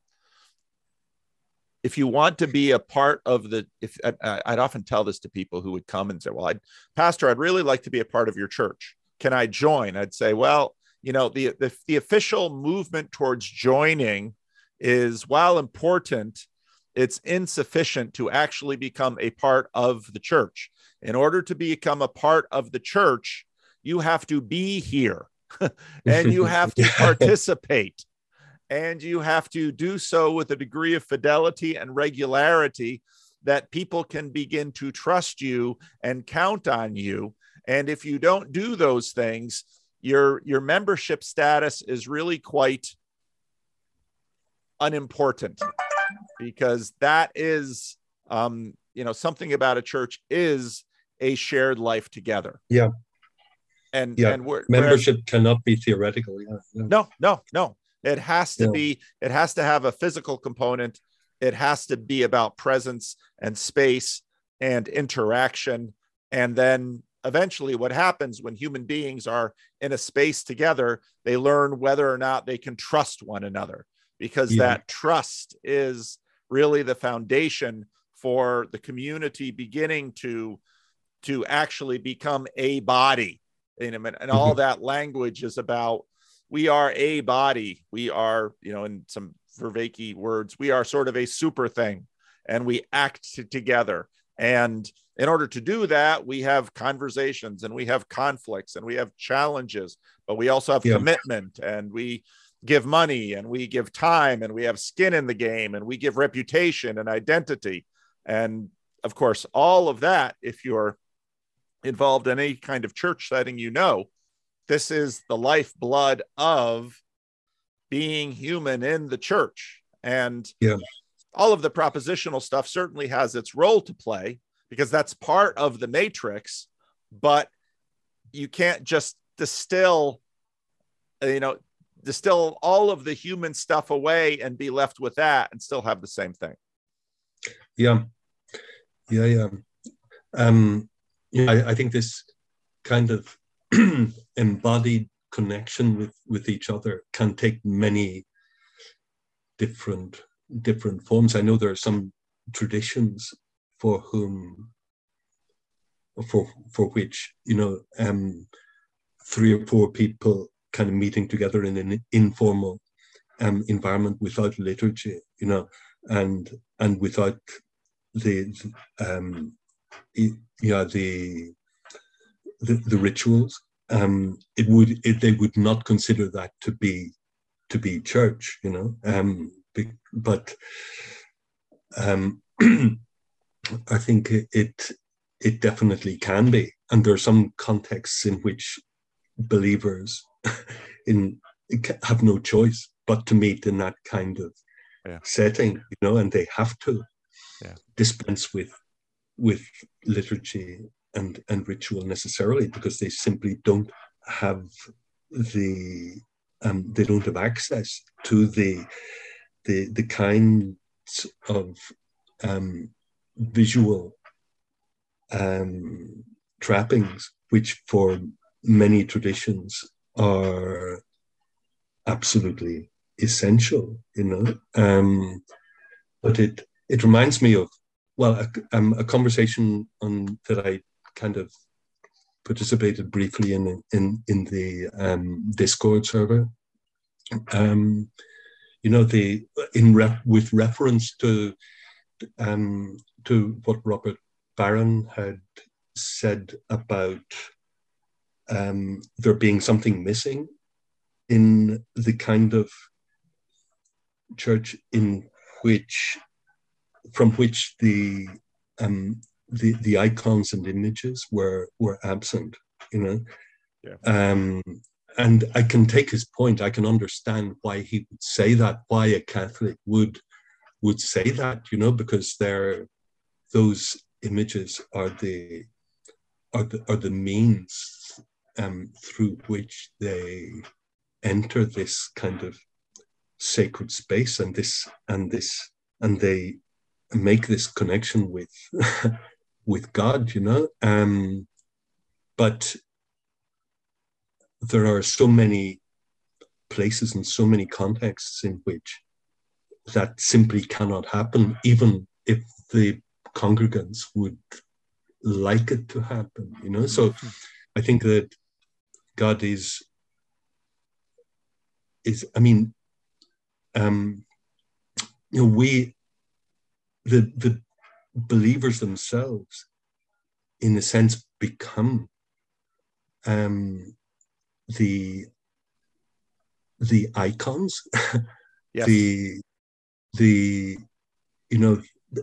if you want to be a part of I'd often tell this to people who would come and say, well, Pastor, I'd really like to be a part of your church. Can I join? I'd say, well, the official movement towards joining is, while important, it's insufficient to actually become a part of the church. In order to become a part of the church, you have to be here. and you have to participate, and you have to do so with a degree of fidelity and regularity that people can begin to trust you and count on you. And if you don't do those things, your membership status is really quite unimportant, because that is, something about a church is a shared life together. Yeah. And membership cannot be theoretical. Yeah. No. It has to be, it has to have a physical component. It has to be about presence and space and interaction. And then eventually what happens when human beings are in a space together, they learn whether or not they can trust one another, because that trust is really the foundation for the community beginning to actually become a body. And all that language is about, we are a body. We are, in some Vervaeke words, we are sort of a super thing, and we act together. And in order to do that, we have conversations, and we have conflicts, and we have challenges, but we also have commitment, and we give money, and we give time, and we have skin in the game, and we give reputation and identity. And of course, all of that, if you're involved in any kind of church setting, this is the lifeblood of being human in the church. And all of the propositional stuff certainly has its role to play, because that's part of the matrix, but you can't just distill all of the human stuff away and be left with that and still have the same thing. I think this kind of embodied connection with each other can take many different forms. I know there are some traditions for which 3 or 4 people kind of meeting together in an informal environment without liturgy, and without the rituals, they would not consider that to be church, but I think it definitely can be, and there are some contexts in which believers have no choice but to meet in that kind of setting, and they have to dispense with liturgy and ritual necessarily, because they simply don't have they don't have access to the kinds of visual trappings which for many traditions are absolutely essential, but it reminds me of a conversation that I kind of participated briefly in the Discord server. With reference to what Robert Barron had said about there being something missing in the kind of church from which the icons and images were absent, and I can take his point. I can understand why he would say that, why a Catholic would say that, because those images are the means through which they enter this kind of sacred space, and they make this connection with God, but there are so many places and so many contexts in which that simply cannot happen, even if the congregants would like it to happen, So I think that God is the believers themselves, in a sense, become the the icons, Yes. the you know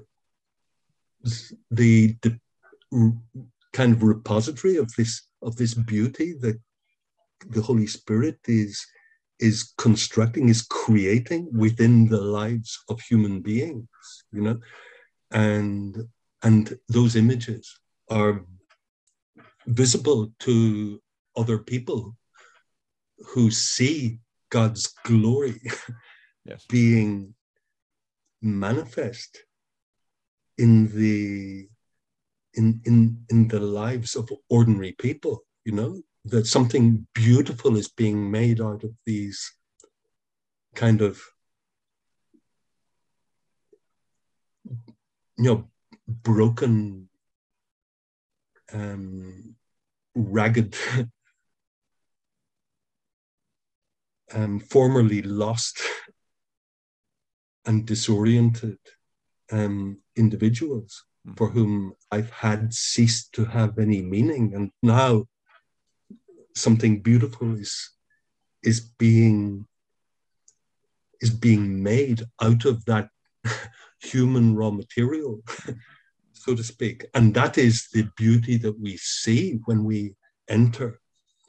the kind of repository of this beauty that the Holy Spirit is constructing, is creating within the lives of human beings, and those images are visible to other people who see God's glory Yes. being manifest in the lives of ordinary people, that something beautiful is being made out of these kind of broken, ragged, formerly lost and disoriented individuals for whom life had ceased to have any meaning, and now something beautiful is being made out of that human raw material, so to speak. And that is the beauty that we see when we enter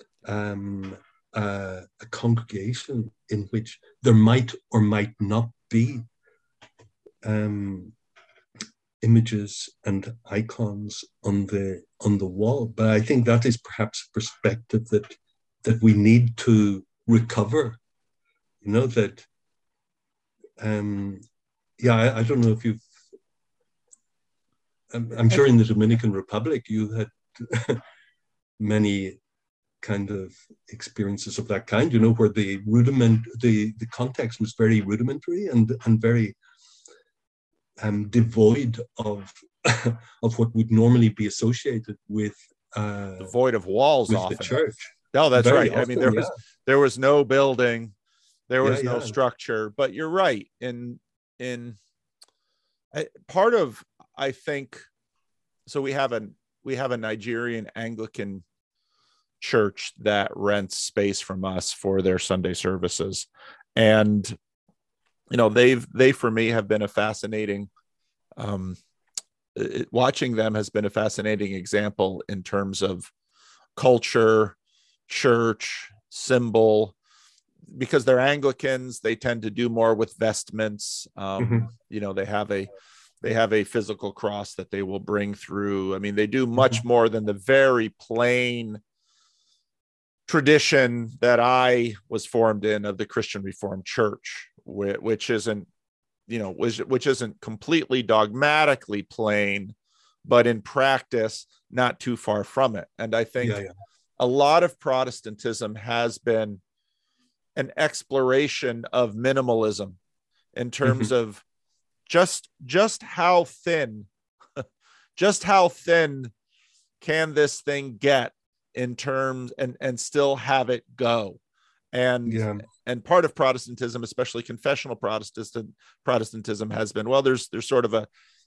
a congregation in which there might or might not be images and icons on the wall. But I think that is perhaps a perspective that we need to recover. That I don't know if you've. I'm sure in the Dominican Republic you had many kind of experiences of that kind. Where the context was very rudimentary and very devoid of what would normally be associated with devoid of walls, with often. The church. No, that's very right. Often, there was no building, there was no yeah. structure. But you're right. In part of, I think, so we have a Nigerian Anglican church that rents space from us for their Sunday services, and they for me have been a fascinating, watching them has been a fascinating example in terms of culture, church, symbol, because they're Anglicans. They tend to do more with vestments. They have a physical cross that they will bring through. I mean, they do much more than the very plain tradition that I was formed in of the Christian Reformed Church, which isn't completely dogmatically plain, but in practice, not too far from it. And I think a lot of Protestantism has been an exploration of minimalism in terms of just how thin can this thing get in terms and still have it go. And part of Protestantism, especially confessional Protestantism, has been, well, there's sort of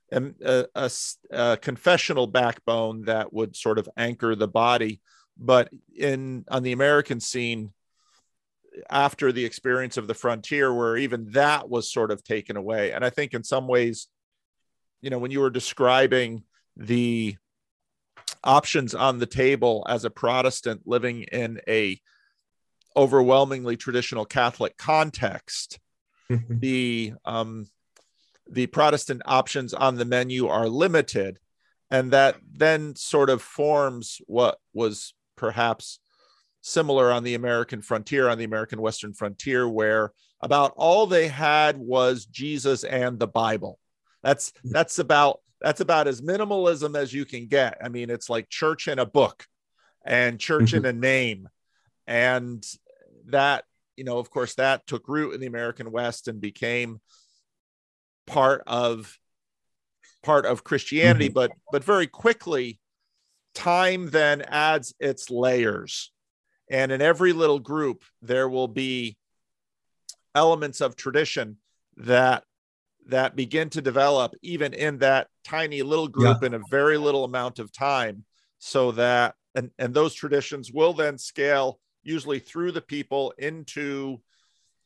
a confessional backbone that would sort of anchor the body. But on the American scene, after the experience of the frontier, where even that was sort of taken away. And I think in some ways, when you were describing the options on the table as a Protestant living in a overwhelmingly traditional Catholic context, the Protestant options on the menu are limited, and that then sort of forms what was perhaps similar on the American frontier, on the American Western frontier, where about all they had was Jesus and the Bible. That's about as minimalism as you can get. I mean, it's like church in a book and church in a name. And that, of course, that took root in the American West and became part of Christianity. But very quickly, time then adds its layers. And in every little group, there will be elements of tradition that begin to develop even in that tiny little group in a very little amount of time, so that and those traditions will then scale usually through the people into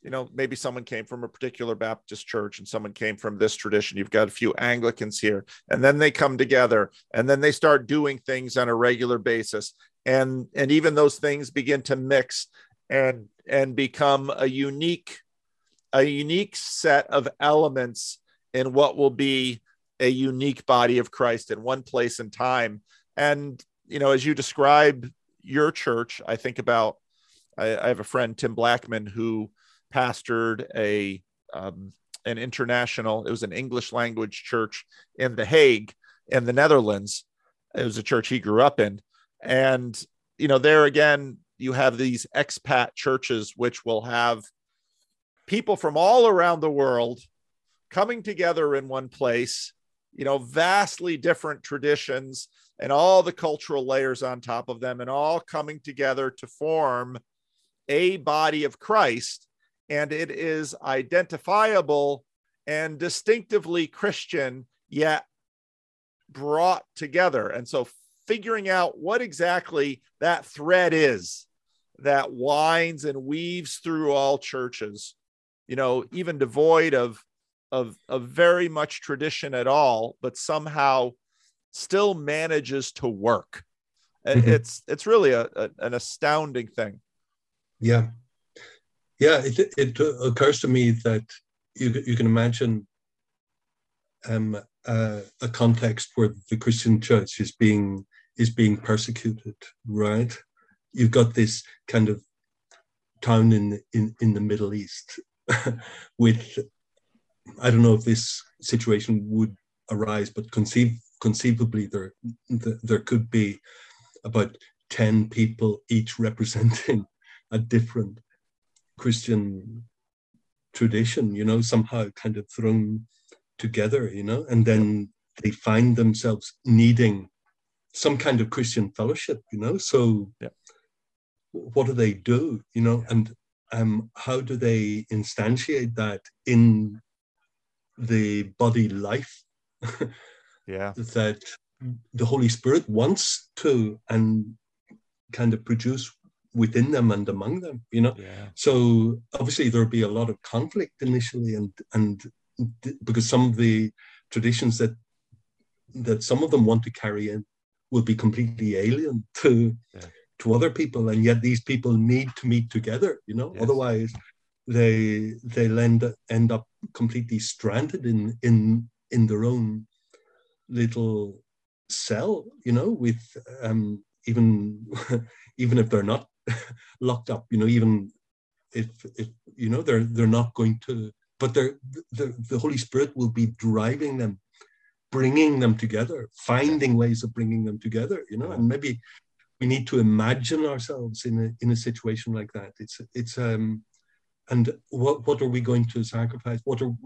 maybe someone came from a particular Baptist church and someone came from this tradition. You've got a few Anglicans here, and then they come together and then they start doing things on a regular basis. And even those things begin to mix and become a unique set of elements in what will be a unique body of Christ in one place and time. And, as you describe your church, I think about, I have a friend, Tim Blackman, who pastored an international, it was an English language church in The Hague in the Netherlands. It was a church he grew up in. And, there again, you have these expat churches, which will have people from all around the world coming together in one place, vastly different traditions and all the cultural layers on top of them, and all coming together to form a body of Christ. And it is identifiable and distinctively Christian, yet brought together. And so figuring out what exactly that thread is that winds and weaves through all churches, even devoid of very much tradition at all, but somehow still manages to work. Mm-hmm. It's really an astounding thing. Yeah. It occurs to me that you can imagine a context where the Christian church is being persecuted, right? You've got this kind of town in the Middle East with, I don't know if this situation would arise, but conceivably there could be about 10 people each representing a different Christian tradition, somehow kind of thrown together, and then they find themselves needing some kind of Christian fellowship, so what do they do, and how do they instantiate that in the body life that the Holy Spirit wants to and kind of produce within them and among them, So obviously there'll be a lot of conflict initially, and because some of the traditions that some of them want to carry in will be completely alien to other people, and yet these people need to meet together, otherwise they'll end up completely stranded in their own little cell, with even if they're not locked up, even if they're not going to, but the Holy Spirit will be driving them, bringing them together, finding ways of bringing them together, and maybe we need to imagine ourselves in a situation like that. It's and what are we going to sacrifice?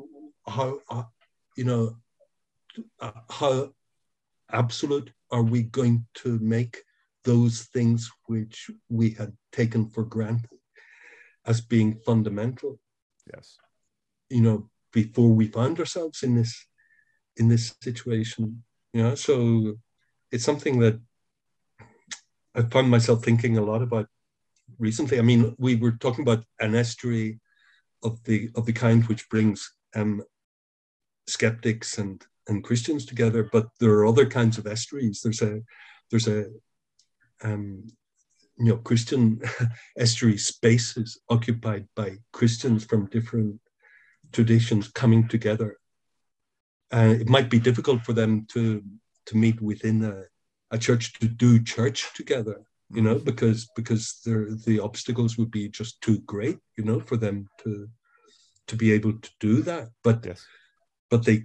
How absolute are we going to make those things which we had taken for granted as being fundamental? Yes. Before we found ourselves in this situation, so it's something that I found myself thinking a lot about recently. I mean, we were talking about an estuary of the kind which brings skeptics and Christians together, but there are other kinds of estuaries. There's a Christian estuary spaces occupied by Christians from different traditions coming together. It might be difficult for them to meet within a church to do church together, because the obstacles would be just too great, for them to be able to do that. But it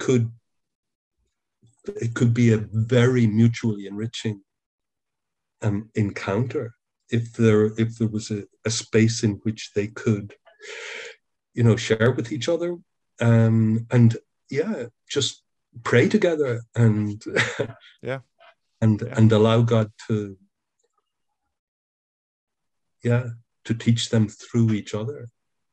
could be a very mutually enriching encounter if there was a space in which they could, share with each other, and just pray together and and allow God to teach them through each other.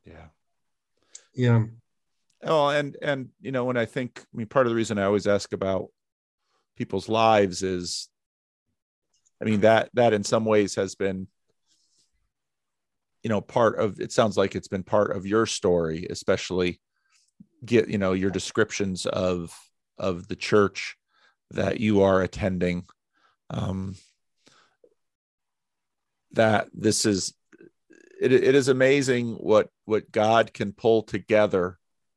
Oh, and when I think, part of the reason I always ask about people's lives is, that in some ways has been part of it sounds like it's been part of your story, especially your descriptions of the church that you are attending. That this is it is amazing what God can pull together,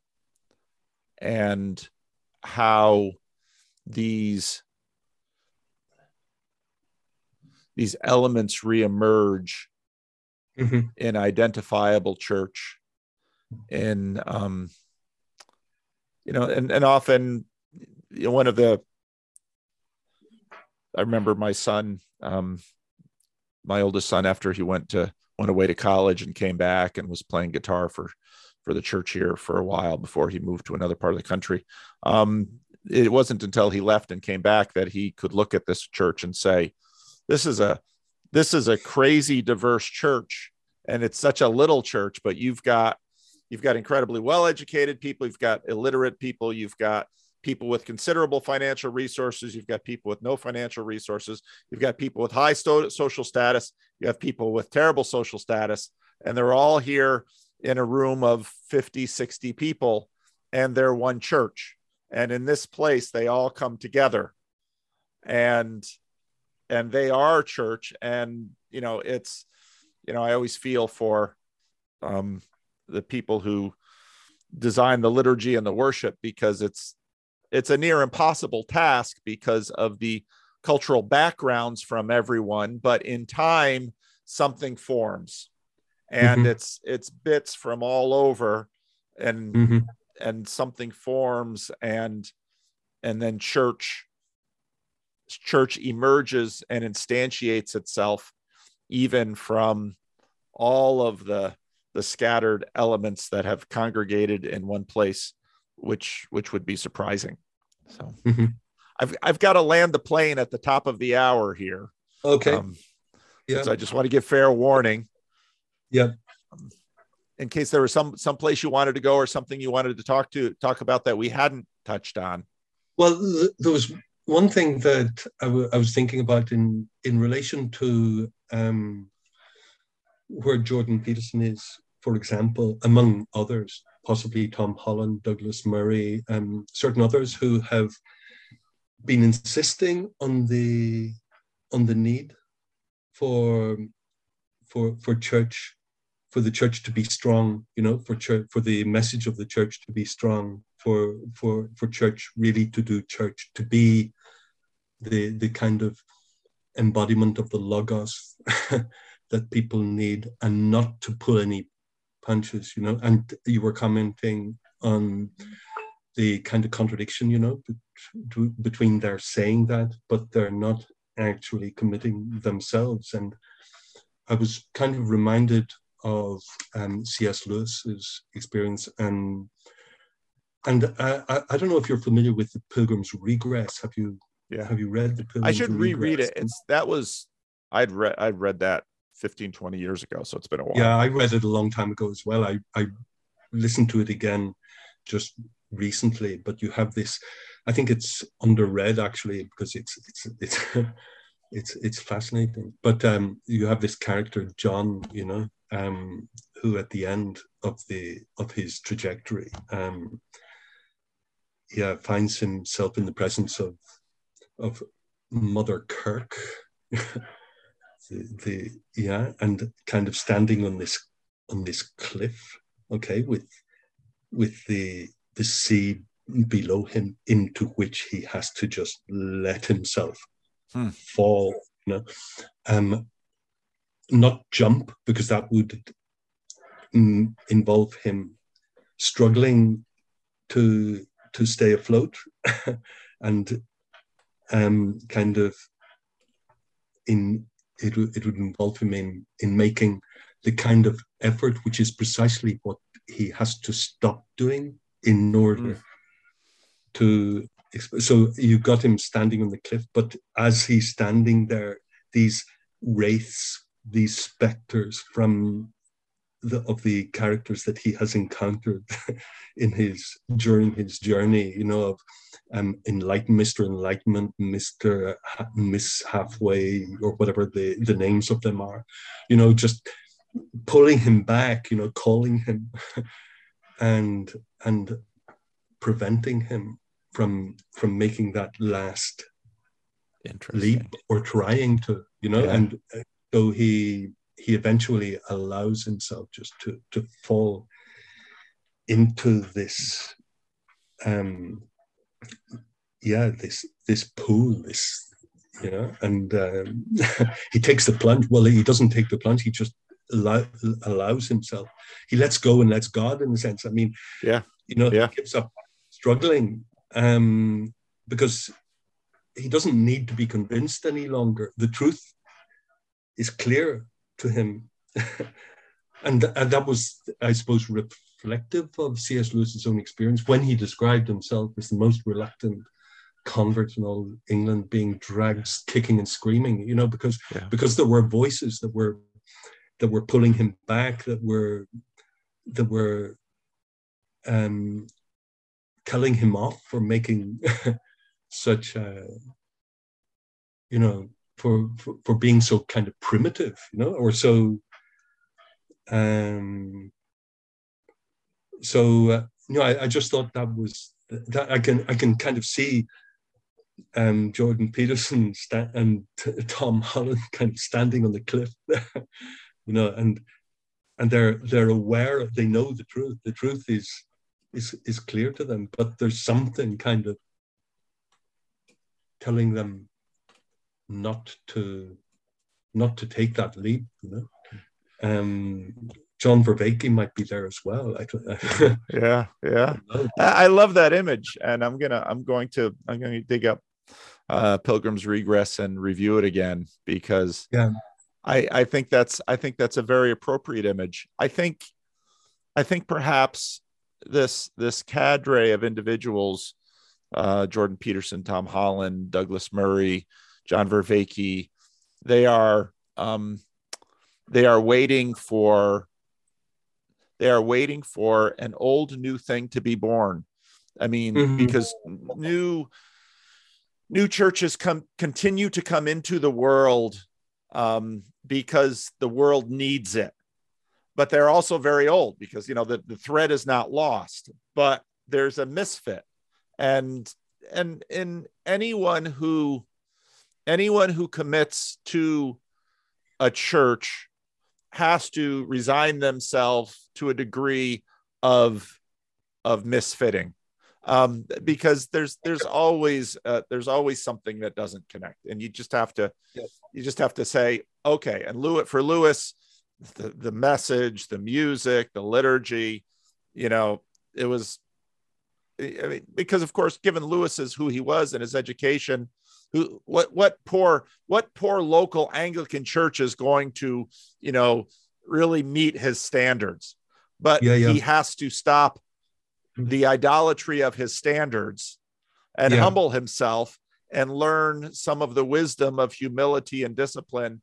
and how these elements reemerge in identifiable church, in and often, one of the, I remember my son, my oldest son, after he went away to college and came back and was playing guitar for the church here for a while before he moved to another part of the country. It wasn't until he left and came back that he could look at this church and say, this is a crazy diverse church, and it's such a little church, but you've got incredibly well-educated people, you've got illiterate people, you've got people with considerable financial resources, you've got people with no financial resources, you've got people with high social status, you have people with terrible social status, and they're all here in a room of 50, 60 people, and they're one church. And in this place, they all come together, and they are church. And, it's, I always feel for the people who design the liturgy and the worship, because it's a near impossible task because of the cultural backgrounds from everyone. But in time, something forms, and it's bits from all over, and something forms, and then church emerges and instantiates itself, even from all of the scattered elements that have congregated in one place, which would be surprising. So I've got to land the plane at the top of the hour here. Okay. So I just want to give fair warning. Yeah. In case there was some place you wanted to go, or something you wanted to talk about that we hadn't touched on. Well, there was one thing that I was thinking about in relation to where Jordan Peterson is, for example, among others, possibly Tom Holland, Douglas Murray, certain others who have been insisting on the need for church, for the church to be strong, for the message of the church to be strong, for church really to do church, to be the kind of embodiment of the logos that people need, and not to pull any punches, And you were commenting on the kind of contradiction, between their saying that, but they're not actually committing themselves. And I was kind of reminded of C.S. Lewis's experience, and I don't know if you're familiar with the Pilgrim's Regress. Have you read the Pilgrim's Regress? I should reread it. I'd read that 15, 20 years ago, so it's been a while. Yeah, I read it a long time ago as well. I listened to it again just recently, but you have this, I think it's underread actually, because it's fascinating. But you have this character, John, who at the end of his trajectory, finds himself in the presence of Mother Kirk, and kind of standing on this cliff, okay, with the sea below him, into which he has to just let himself fall, not jump, because that would involve him struggling to stay afloat, and kind of it would involve him in making the kind of effort which is precisely what he has to stop doing in order to. So you got him standing on the cliff, but as he's standing there, these wraiths, these specters of the characters that he has encountered during his journey, of Mr. Enlightenment, Miss Halfway, or whatever the names of them are, just pulling him back, calling him and and preventing him from making that last leap, or trying to, and so he eventually allows himself just to fall into this this pool, and he takes the plunge. Well, he doesn't take the plunge, he just allows himself. He lets go and lets God, in a sense. I mean, he gives up struggling, because he doesn't need to be convinced any longer. The truth is clear to him. and that was, I suppose, reflective of C.S. Lewis's own experience when he described himself as the most reluctant convert in all England, being dragged kicking and screaming, because there were voices that were pulling him back, that were telling him off for making such a, for being so kind of primitive, or so I just thought that was that I can kind of see Jordan Peterson and Tom Holland kind of standing on the cliff, and they're aware, they know the truth. The truth is clear to them, but there's something kind of telling them not to take that leap. John Vervaeke might be there as well. Yeah. I love that image, and I'm going to dig up Pilgrim's Regress and review it again, because I think that's a very appropriate image. I think perhaps this cadre of individuals, Jordan Peterson, Tom Holland, Douglas Murray, John Vervaeke, they are waiting for an old new thing to be born. I mean, because new churches continue to come into the world because the world needs it, but they're also very old, because the thread is not lost, but there's a misfit, and in anyone who commits to a church has to resign themselves to a degree of misfitting, because there's always something that doesn't connect, and you just have to say, okay. And for Lewis, the message, the music, the liturgy, it was, I mean, because of course, given Lewis is who he was and his education, what poor local Anglican church is going to, really meet his standards? But he has to stop the idolatry of his standards and humble himself and learn some of the wisdom of humility and discipline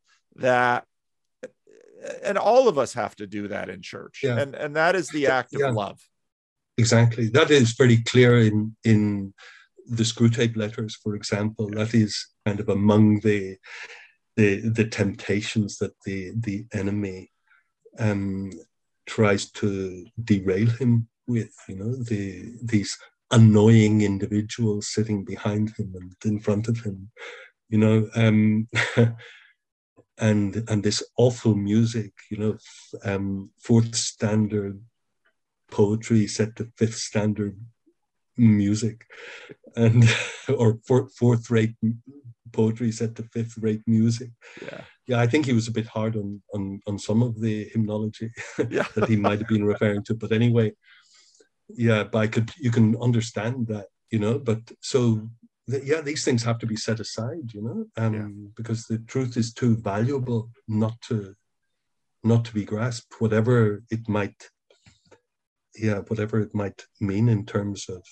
and all of us have to do that in church. And that is the act of love. Exactly. That is very clear in the Screwtape Letters, for example. That is kind of among the temptations that the enemy tries to derail him with. These annoying individuals sitting behind him and in front of him, and this awful music, fourth standard poetry set to fifth standard music, and or fourth rate poetry set to fifth rate music. I think he was a bit hard on some of the hymnology that he might have been referring to, but anyway, but you can understand that, but so these things have to be set aside, because the truth is too valuable not to be grasped, whatever it might mean in terms of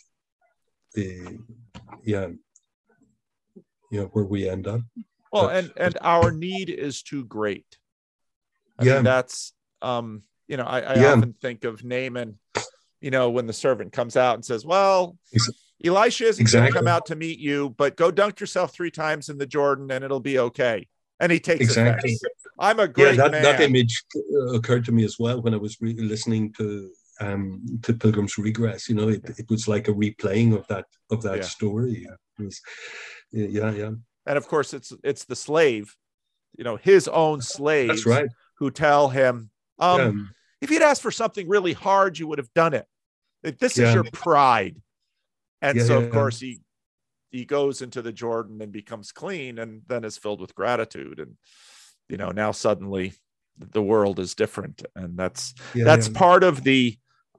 where we end up. Well, and our need is too great. I mean, that's I often think of Naaman, when the servant comes out and says, well, Elisha isn't going to come out to meet you, but go dunk yourself 3 times in the Jordan and it'll be okay. and he takes Exactly. offense. I'm a Yeah, great that man. that image occurred to me as well when I was listening to Pilgrim's Regress. You know, it was like a replaying of that story. It was, yeah. And of course, it's the slave, his own That's slaves right. who tell him, Yeah, if you'd asked for something really hard, you would have done it. This is yeah, your pride. And so, of yeah. course, he goes into the Jordan and becomes clean, and then is filled with gratitude. And, now suddenly the world is different. And that's part of the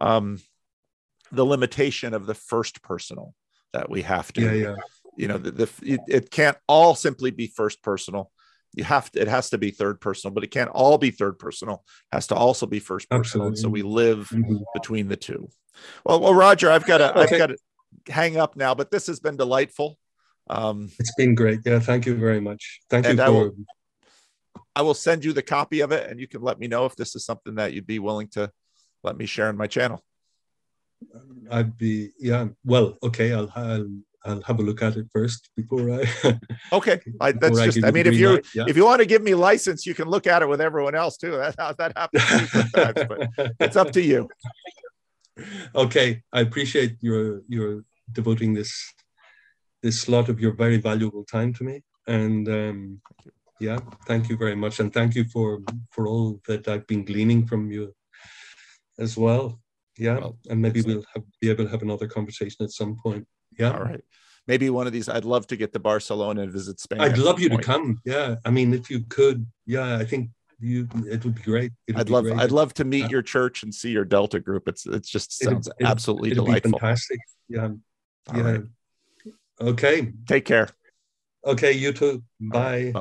limitation of the first personal that we have to, it can't all simply be first personal. It has to be third personal, but it can't all be third personal. It has to also be first personal. And so we live between the two. Well, Roger, I've got to hang up now, but this has been delightful. It's been great. Yeah, thank you very much. Thank you for. I will send you the copy of it, and you can let me know if this is something that you'd be willing to let me share in my channel. Well, okay. I'll have a look at it first before I. Okay, if you want to give me license, you can look at it with everyone else too. That happens sometimes, but it's up to you. Okay, I appreciate your devoting this slot of your very valuable time to me, and thank you very much, and thank you for all that I've been gleaning from you as well. And maybe we'll be able to have another conversation at some point. Yeah. All right. Maybe one of these. I'd love to get to Barcelona and visit Spain. I'd love you to come. Yeah. I mean, if you could, I think it would be great. I'd love to meet your church and see your Delta group. It just sounds absolutely delightful. Be fantastic. Yeah. All right. Okay. Take care. Okay. You too. Bye.